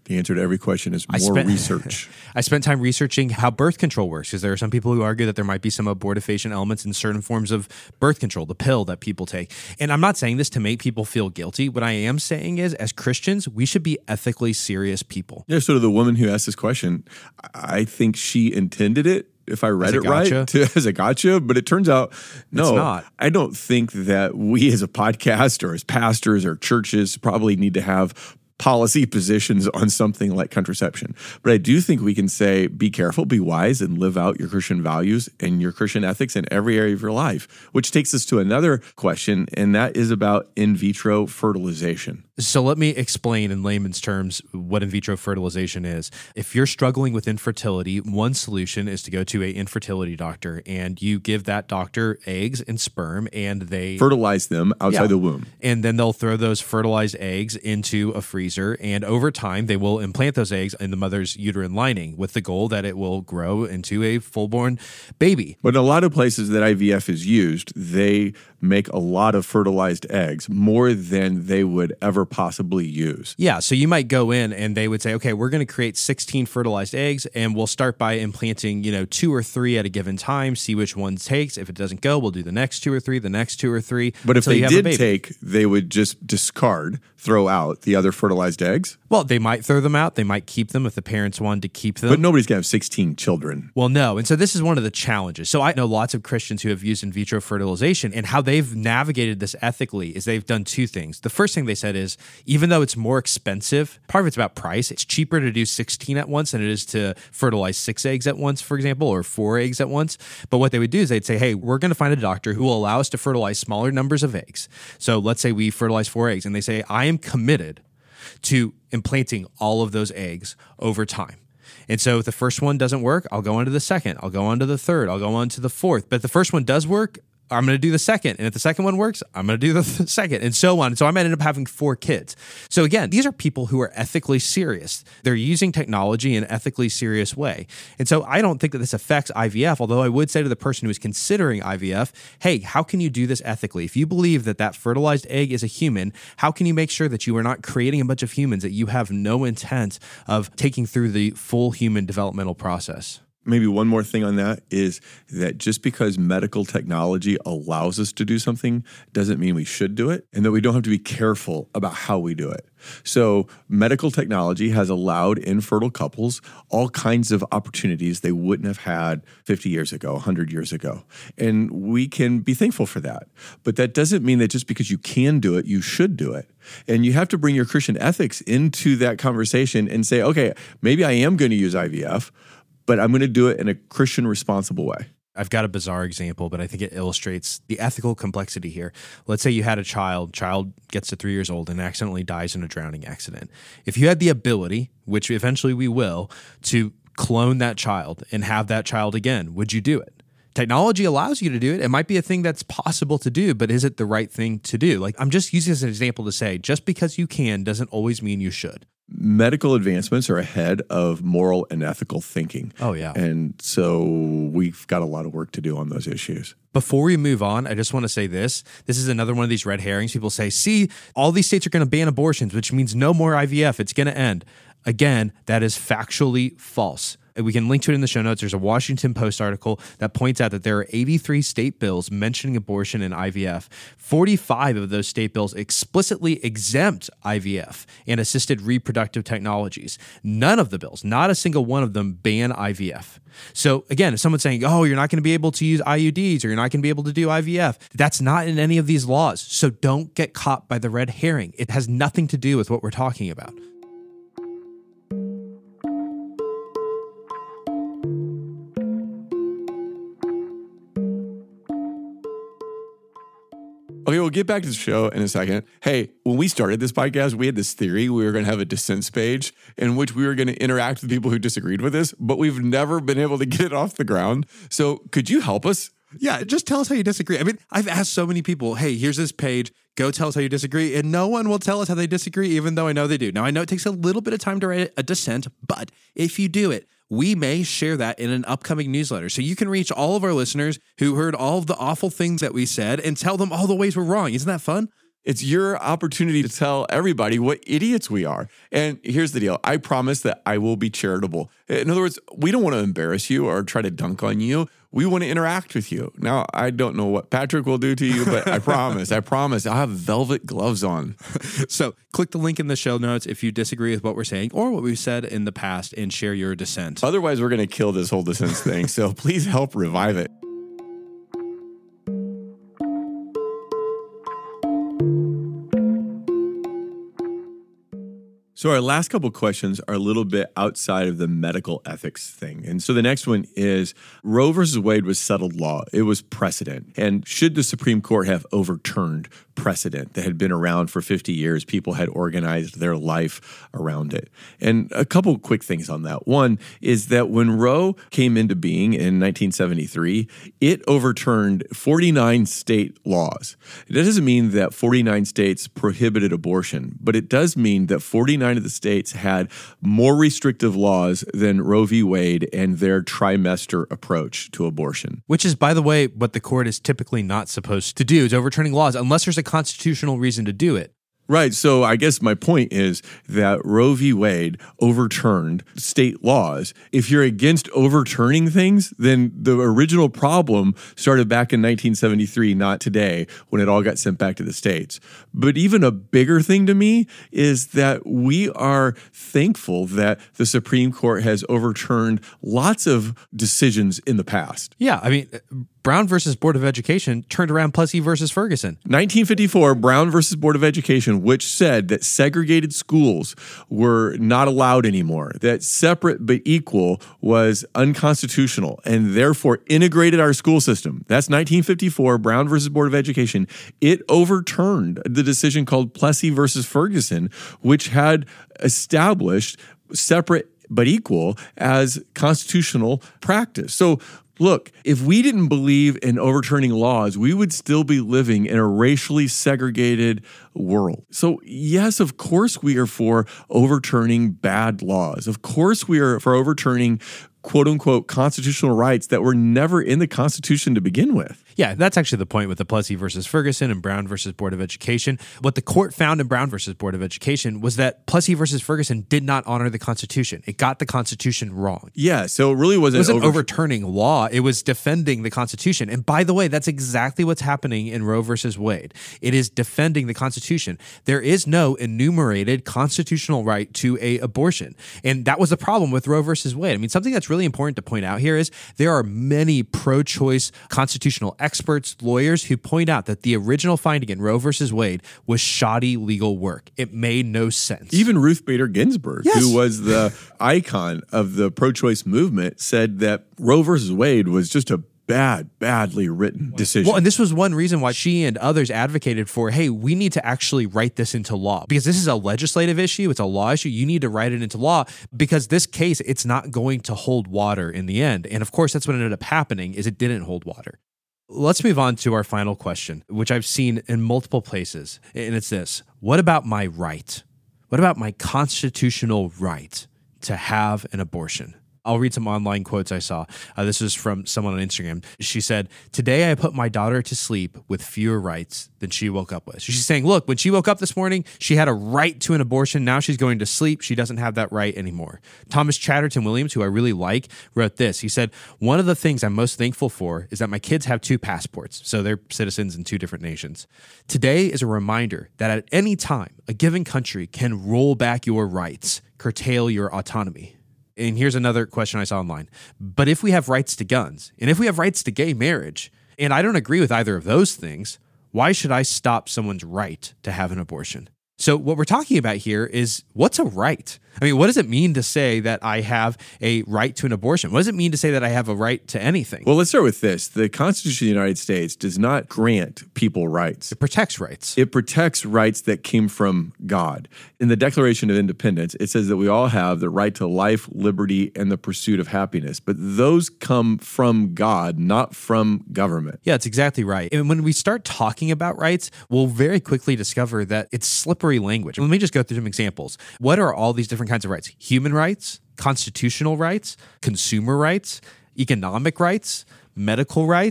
The answer to every question is more spent, research. I spent time researching how birth control works, because there are some people who argue that there might be some abortifacient elements in certain forms of birth control, the pill that people take. And I'm not saying this to make people feel guilty. What I am saying is, as Christians, we should be ethically serious people. Yeah, so to the woman who asked this question, I think she intended it, if I read As a it right, gotcha? to, as a gotcha, but it turns out, no, It's not. I don't think that we as a podcast or as pastors or churches probably need to have policy positions on something like contraception. But I do think we can say, be careful, be wise, and live out your Christian values and your Christian ethics in every area of your life, which takes us to another question, and that is about in vitro fertilization. So let me explain in layman's terms what in vitro fertilization is. If you're struggling with infertility, one solution is to go to an infertility doctor, and you give that doctor eggs and sperm, and they Fertilize them outside Yeah. the womb. And then they'll throw those fertilized eggs into a freezer, and over time they will implant those eggs in the mother's uterine lining with the goal that it will grow into a full-born baby. But in a lot of places that I V F is used, they make a lot of fertilized eggs, more than they would ever possibly use. Yeah, so you might go in and they would say, okay, we're going to create sixteen fertilized eggs, and we'll start by implanting, you know, two or three at a given time, see which one takes. If it doesn't go, we'll do the next two or three, the next two or three. But if until they you have a did baby. take, they would just discard, throw out the other fertilized eggs. Well, they might throw them out. They might keep them if the parents wanted to keep them. But nobody's going to have sixteen children. Well, no. And so this is one of the challenges. So I know lots of Christians who have used in vitro fertilization, and how they've navigated this ethically is they've done two things. The first thing they said is, even though it's more expensive, part of it's about price. It's cheaper to do sixteen at once than it is to fertilize six eggs at once, for example, or four eggs at once. But what they would do is they'd say, hey, we're going to find a doctor who will allow us to fertilize smaller numbers of eggs. So let's say we fertilize four eggs, and they say, I am committed to implanting all of those eggs over time. And so if the first one doesn't work, I'll go on to the second. I'll go on to the third. I'll go on to the fourth. But if the first one does work, I'm going to do the second. And if the second one works, I'm going to do the th- second, and so on. And so I might end up having four kids. So again, these are people who are ethically serious. They're using technology in an ethically serious way. And so I don't think that this affects I V F, although I would say to the person who is considering I V F, hey, how can you do this ethically? If you believe that that fertilized egg is a human, how can you make sure that you are not creating a bunch of humans that you have no intent of taking through the full human developmental process? Maybe one more thing on that is that just because medical technology allows us to do something doesn't mean we should do it, and that we don't have to be careful about how we do it. So medical technology has allowed infertile couples all kinds of opportunities they wouldn't have had fifty years ago, one hundred years ago. And we can be thankful for that. But that doesn't mean that just because you can do it, you should do it. And you have to bring your Christian ethics into that conversation and say, okay, maybe I am going to use I V F, but I'm going to do it in a Christian responsible way. I've got a bizarre example, but I think it illustrates the ethical complexity here. Let's say you had a child, child gets to three years old and accidentally dies in a drowning accident. If you had the ability, which eventually we will, to clone that child and have that child again, would you do it? Technology allows you to do it. It might be a thing that's possible to do, but is it the right thing to do? Like, I'm just using this as an example to say, just because you can doesn't always mean you should. Medical advancements are ahead of moral and ethical thinking. Oh, yeah. And so we've got a lot of work to do on those issues. Before we move on, I just want to say this. This is another one of these red herrings. People say, see, all these states are going to ban abortions, which means no more I V F. It's going to end. Again, that is factually false. We can link to it in the show notes. There's a Washington Post article that points out that there are eighty-three state bills mentioning abortion and I V F. forty-five of those state bills explicitly exempt I V F and assisted reproductive technologies. None of the bills, not a single one of them, ban I V F. So again, if someone's saying, oh, you're not going to be able to use I U Ds or you're not going to be able to do I V F, that's not in any of these laws. So don't get caught by the red herring. It has nothing to do with what we're talking about. Okay, we'll get back to the show in a second. Hey, when we started this podcast, we had this theory we were going to have a dissents page in which we were going to interact with people who disagreed with us, but we've never been able to get it off the ground. So could you help us? Yeah, just tell us how you disagree. I mean, I've asked so many people, hey, here's this page, go tell us how you disagree, and no one will tell us how they disagree, even though I know they do. Now, I know it takes a little bit of time to write a dissent, but if you do it, we may share that in an upcoming newsletter. So you can reach all of our listeners who heard all of the awful things that we said and tell them all the ways we're wrong. Isn't that fun? It's your opportunity to tell everybody what idiots we are. And here's the deal. I promise that I will be charitable. In other words, we don't want to embarrass you or try to dunk on you. We want to interact with you. Now, I don't know what Patrick will do to you, but I promise, I promise, I'll have velvet gloves on. So click the link in the show notes if you disagree with what we're saying or what we've said in the past and share your dissent. Otherwise, we're going to kill this whole dissent thing. So please help revive it. So our last couple questions are a little bit outside of the medical ethics thing. And so the next one is Roe versus Wade was settled law. It was precedent. And should the Supreme Court have overturned precedent that had been around for fifty years? People had organized their life around it. And a couple quick things on that. One is that when Roe came into being in nineteen seventy-three, it overturned forty-nine state laws. It doesn't mean that forty-nine states prohibited abortion, but it does mean that forty-nine of the states had more restrictive laws than Roe v. Wade and their trimester approach to abortion. Which is, by the way, what the court is typically not supposed to do, is overturning laws, unless there's a constitutional reason to do it. Right. So I guess my point is that Roe v. Wade overturned state laws. If you're against overturning things, then the original problem started back in nineteen seventy-three, not today, when it all got sent back to the states. But even a bigger thing to me is that we are thankful that the Supreme Court has overturned lots of decisions in the past. Yeah. I mean, Brown versus Board of Education turned around Plessy versus Ferguson. nineteen fifty-four, Brown versus Board of Education, which said that segregated schools were not allowed anymore, that separate but equal was unconstitutional, and therefore integrated our school system. That's nineteen fifty-four, Brown versus Board of Education. It overturned the decision called Plessy versus Ferguson, which had established separate but equal as constitutional practice. So look, if we didn't believe in overturning laws, we would still be living in a racially segregated world. So yes, of course we are for overturning bad laws. Of course we are for overturning quote unquote constitutional rights that were never in the Constitution to begin with. Yeah, that's actually the point with the Plessy versus Ferguson and Brown versus Board of Education. What the court found in Brown versus Board of Education was that Plessy versus Ferguson did not honor the Constitution. It got the Constitution wrong. Yeah, so it really wasn't, it wasn't over- overturning law. It was defending the Constitution. And by the way, that's exactly what's happening in Roe versus Wade. It is defending the Constitution. There is no enumerated constitutional right to a abortion. And that was the problem with Roe versus Wade. I mean, something that's really important to point out here is there are many pro-choice constitutional experts, lawyers who point out that the original finding in Roe versus Wade was shoddy legal work. It made no sense. Even Ruth Bader Ginsburg, yes. who was the icon of the pro-choice movement, said that Roe versus Wade was just a bad, badly written decision. Well, and this was one reason why she and others advocated for, hey, we need to actually write this into law because this is a legislative issue. It's a law issue. You need to write it into law because this case, it's not going to hold water in the end. And of course, that's what ended up happening is it didn't hold water. Let's move on to our final question, which I've seen in multiple places. And it's this: what about my right? What about my constitutional right to have an abortion? I'll read some online quotes I saw. Uh, this is from someone on Instagram. She said, "Today I put my daughter to sleep with fewer rights than she woke up with." So she's saying, look, when she woke up this morning, she had a right to an abortion. Now she's going to sleep. She doesn't have that right anymore. Thomas Chatterton Williams, who I really like, wrote this. He said, "One of the things I'm most thankful for is that my kids have two passports. So they're citizens in two different nations. Today is a reminder that at any time, a given country can roll back your rights, curtail your autonomy." And here's another question I saw online. But if we have rights to guns, and if we have rights to gay marriage, and I don't agree with either of those things, why should I stop someone's right to have an abortion? So what we're talking about here is what's a right? I mean, what does it mean to say that I have a right to an abortion? What does it mean to say that I have a right to anything? Well, let's start with this. The Constitution of the United States does not grant people rights. It protects rights. It protects rights that came from God. In the Declaration of Independence, it says that we all have the right to life, liberty, and the pursuit of happiness. But those come from God, not from government. Yeah, that's exactly right. And when we start talking about rights, we'll very quickly discover that it's slippery language. Let me just go through some examples. What are all these different kinds of rights? Human rights, constitutional rights, consumer rights, economic rights, medical rights,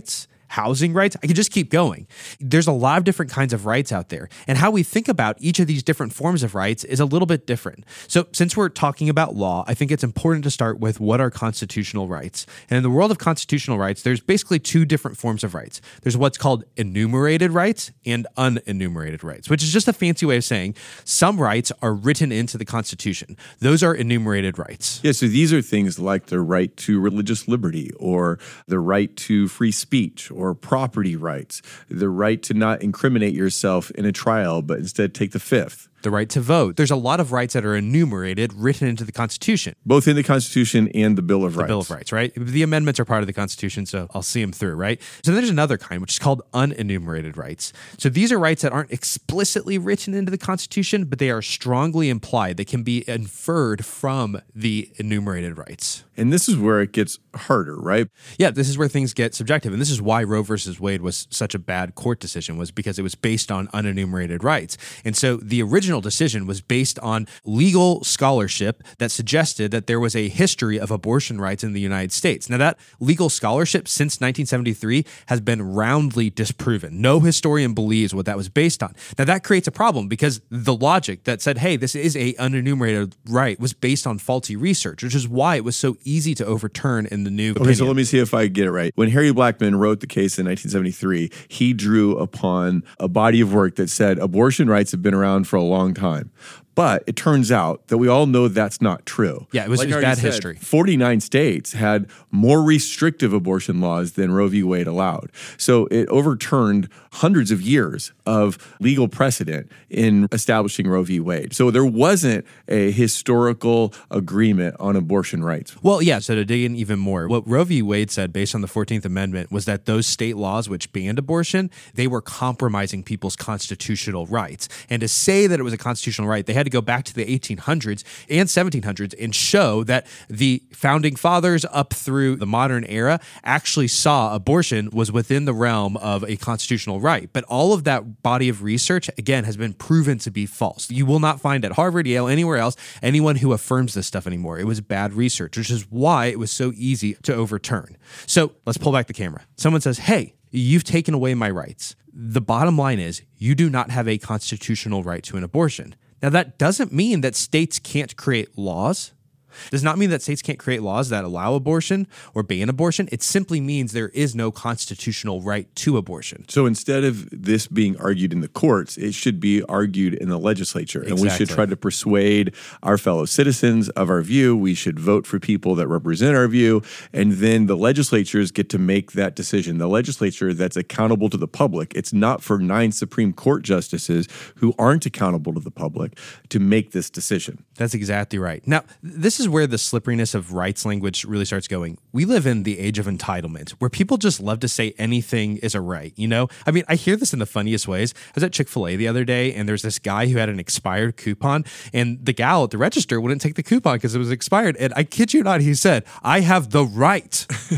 housing rights. I could just keep going. There's a lot of different kinds of rights out there. And how we think about each of these different forms of rights is a little bit different. So since we're talking about law, I think it's important to start with what are constitutional rights. And in the world of constitutional rights, there's basically two different forms of rights. There's what's called enumerated rights and unenumerated rights, which is just a fancy way of saying some rights are written into the Constitution. Those are enumerated rights. Yeah, so these are things like the right to religious liberty or the right to free speech or property rights, the right to not incriminate yourself in a trial, but instead take the fifth. The right to vote. There's a lot of rights that are enumerated, written into the Constitution. Both in the Constitution and the Bill of the Rights. The Bill of Rights, right? The amendments are part of the Constitution, so I'll see them through, right? So there's another kind, which is called unenumerated rights. So these are rights that aren't explicitly written into the Constitution, but they are strongly implied. They can be inferred from the enumerated rights. And this is where it gets harder, right? Yeah, this is where things get subjective. And this is why Roe versus Wade was such a bad court decision, was because it was based on unenumerated rights. And so the original decision was based on legal scholarship that suggested that there was a history of abortion rights in the United States. Now, that legal scholarship since nineteen seventy-three has been roundly disproven. No historian believes what that was based on. Now, that creates a problem because the logic that said, hey, this is a unenumerated right was based on faulty research, which is why it was so easy to overturn in the new Okay, opinion. so let me see if I get it right. When Harry Blackmun wrote the case in nineteen seventy-three, he drew upon a body of work that said abortion rights have been around for a long time. But it turns out that we all know that's not true. Yeah, it was, like it was I already bad said, history. forty-nine states had more restrictive abortion laws than Roe v. Wade allowed. So it overturned hundreds of years of legal precedent in establishing Roe v. Wade. So there wasn't a historical agreement on abortion rights. Well, yeah, so to dig in even more, what Roe v. Wade said based on the fourteenth Amendment was that those state laws which banned abortion, they were compromising people's constitutional rights. And to say that it was a constitutional right, they had to go back to the eighteen hundreds and seventeen hundreds and show that the founding fathers up through the modern era actually saw abortion was within the realm of a constitutional right. But all of that body of research, again, has been proven to be false. You will not find at Harvard, Yale, anywhere else, anyone who affirms this stuff anymore. It was bad research, which is why it was so easy to overturn. So let's pull back the camera. Someone says, hey, you've taken away my rights. The bottom line is you do not have a constitutional right to an abortion. Now, that doesn't mean that states can't create laws. Does not mean that states can't create laws that allow abortion or ban abortion. It simply means there is no constitutional right to abortion. So instead of this being argued in the courts, it should be argued in the legislature. And Exactly. we should try to persuade our fellow citizens of our view. We should vote for people that represent our view. And then the legislatures get to make that decision. The legislature that's accountable to the public. It's not for nine Supreme Court justices who aren't accountable to the public to make this decision. That's exactly right. Now, this is where the slipperiness of rights language really starts going. We live in the age of entitlement, where people just love to say anything is a right, you know? I mean, I hear this in the funniest ways. I was at Chick-fil-A the other day, and there's this guy who had an expired coupon, and the gal at the register wouldn't take the coupon because it was expired. And I kid you not, he said, I have the right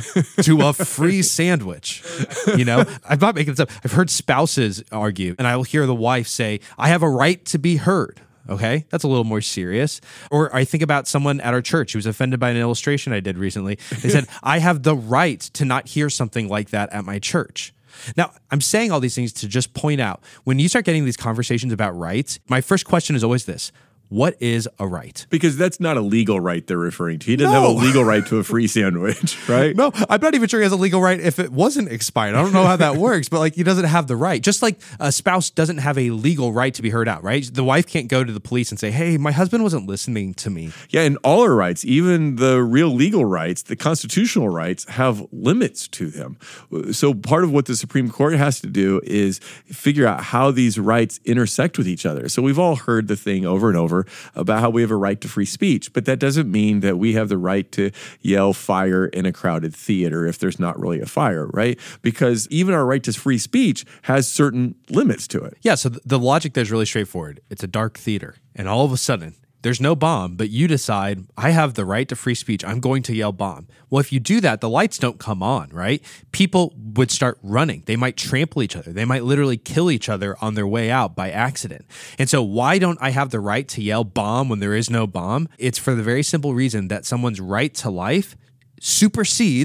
to a free sandwich. You know, I'm not making this up. I've heard spouses argue, and I will hear the wife say, I have a right to be heard. Okay, that's a little more serious. Or I think about someone at our church who was offended by an illustration I did recently. They said, I have the right to not hear something like that at my church. Now, I'm saying all these things to just point out, when you start getting these conversations about rights, my first question is always this. What is a right? Because that's not a legal right they're referring to. He doesn't no. have a legal right to a free sandwich, right? No, I'm not even sure he has a legal right if it wasn't expired. I don't know how that works, but like he doesn't have the right. Just like a spouse doesn't have a legal right to be heard out, right? The wife can't go to the police and say, hey, my husband wasn't listening to me. Yeah, and all our rights, even the real legal rights, the constitutional rights, have limits to them. So part of what the Supreme Court has to do is figure out how these rights intersect with each other. So we've all heard the thing over and over about how we have a right to free speech, but that doesn't mean that we have the right to yell fire in a crowded theater if there's not really a fire, right? Because even our right to free speech has certain limits to it. Yeah, so the logic there's really straightforward. It's a dark theater, and all of a sudden, there's no bomb, but you decide, I have the right to free speech. I'm going to yell bomb. Well, if you do that, the lights don't come on, right? People would start running. They might trample each other. They might literally kill each other on their way out by accident. And so why don't I have the right to yell bomb when there is no bomb? It's for the very simple reason that someone's right to life supersedes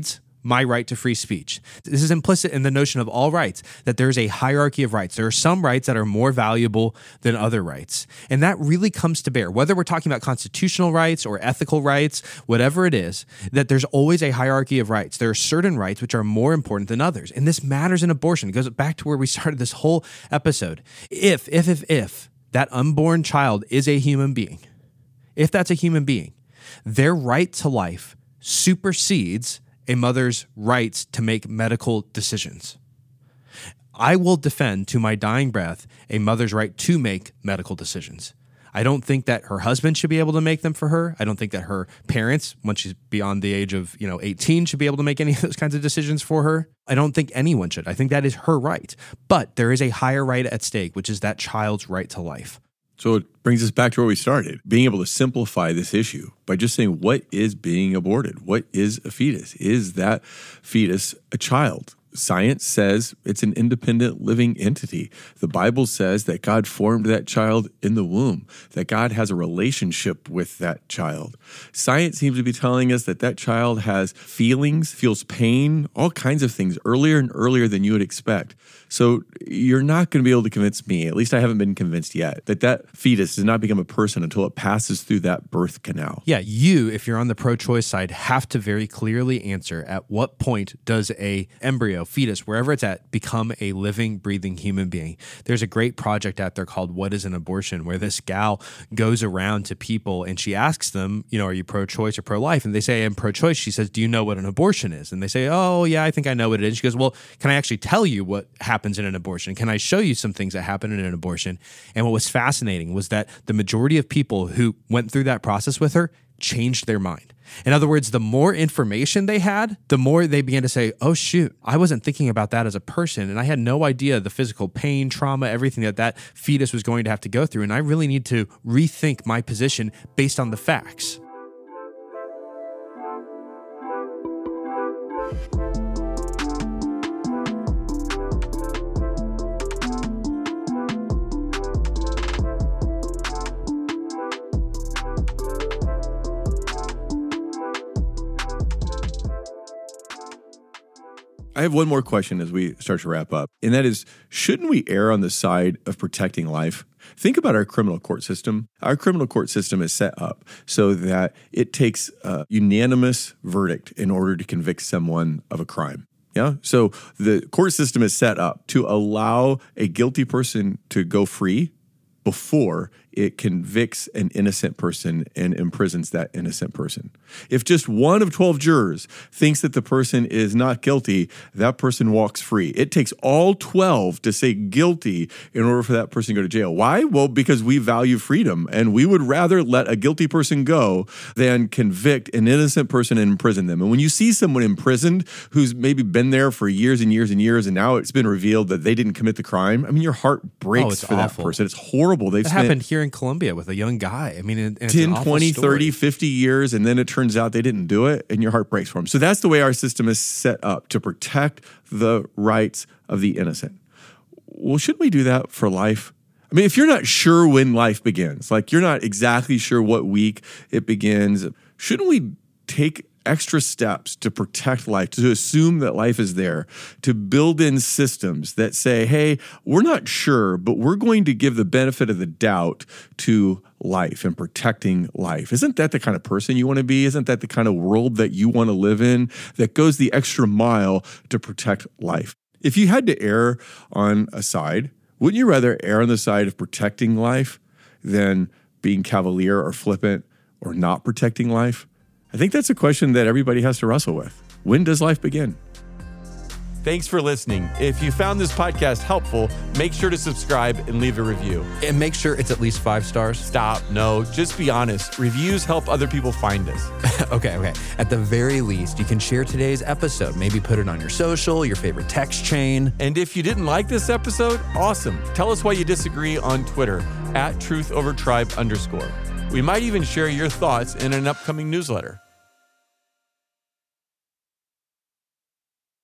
my right to free speech. This is implicit in the notion of all rights, that there's a hierarchy of rights. There are some rights that are more valuable than other rights. And that really comes to bear, whether we're talking about constitutional rights or ethical rights, whatever it is, that there's always a hierarchy of rights. There are certain rights which are more important than others. And this matters in abortion. It goes back to where we started this whole episode. If, if, if, if that unborn child is a human being, if that's a human being, their right to life supersedes a mother's rights to make medical decisions. I will defend to my dying breath a mother's right to make medical decisions. I don't think that her husband should be able to make them for her. I don't think that her parents, once she's beyond the age of, you know, eighteen, should be able to make any of those kinds of decisions for her. I don't think anyone should. I think that is her right. But there is a higher right at stake, which is that child's right to life. So it brings us back to where we started, being able to simplify this issue by just saying, what is being aborted? What is a fetus? Is that fetus a child? Science says it's an independent living entity. The Bible says that God formed that child in the womb, that God has a relationship with that child. Science seems to be telling us that that child has feelings, feels pain, all kinds of things earlier and earlier than you would expect. So you're not going to be able to convince me, at least I haven't been convinced yet, that that fetus does not become a person until it passes through that birth canal. Yeah, you, if you're on the pro-choice side, have to very clearly answer at what point does a embryo, fetus, wherever it's at, become a living, breathing human being. There's a great project out there called What is an Abortion, where this gal goes around to people and she asks them, you know, are you pro-choice or pro-life? And they say, I'm pro-choice. She says, do you know what an abortion is? And they say, oh, yeah, I think I know what it is. She goes, well, can I actually tell you what happens in an abortion? Can I show you some things that happen in an abortion? And what was fascinating was that the majority of people who went through that process with her changed their mind. In other words, the more information they had, the more they began to say, oh, shoot, I wasn't thinking about that as a person. And I had no idea the physical pain, trauma, everything that that fetus was going to have to go through. And I really need to rethink my position based on the facts. I have one more question as we start to wrap up, and that is, shouldn't we err on the side of protecting life? Think about our criminal court system. Our criminal court system is set up so that it takes a unanimous verdict in order to convict someone of a crime. Yeah. So the court system is set up to allow a guilty person to go free before it convicts an innocent person and imprisons that innocent person. If just one of twelve jurors thinks that the person is not guilty, that person walks free. It takes all twelve to say guilty in order for that person to go to jail. Why? Well, because we value freedom, and we would rather let a guilty person go than convict an innocent person and imprison them. And when you see someone imprisoned who's maybe been there for years and years and years, and now it's been revealed that they didn't commit the crime, I mean, your heart breaks oh, it's for awful. that person. It's horrible. They've It spent happened here in Colombia with a young guy. I mean, and, and ten, it's an twenty, story. thirty, fifty years, and then it turns out they didn't do it, and your heart breaks for them. So that's the way our system is set up, to protect the rights of the innocent. Well, shouldn't we do that for life? I mean, if you're not sure when life begins, like you're not exactly sure what week it begins, shouldn't we take extra steps to protect life, to assume that life is there, to build in systems that say, hey, we're not sure, but we're going to give the benefit of the doubt to life and protecting life? Isn't that the kind of person you want to be? Isn't that the kind of world that you want to live in, that goes the extra mile to protect life? If you had to err on a side, wouldn't you rather err on the side of protecting life than being cavalier or flippant or not protecting life? I think that's a question that everybody has to wrestle with. When does life begin? Thanks for listening. If you found this podcast helpful, make sure to subscribe and leave a review. And make sure it's at least five stars. Stop. No, just be honest. Reviews help other people find us. okay, okay. At the very least, you can share today's episode. Maybe put it on your social, your favorite text chain. And if you didn't like this episode, awesome. Tell us why you disagree on Twitter, at truthovertribe underscore. We might even share your thoughts in an upcoming newsletter.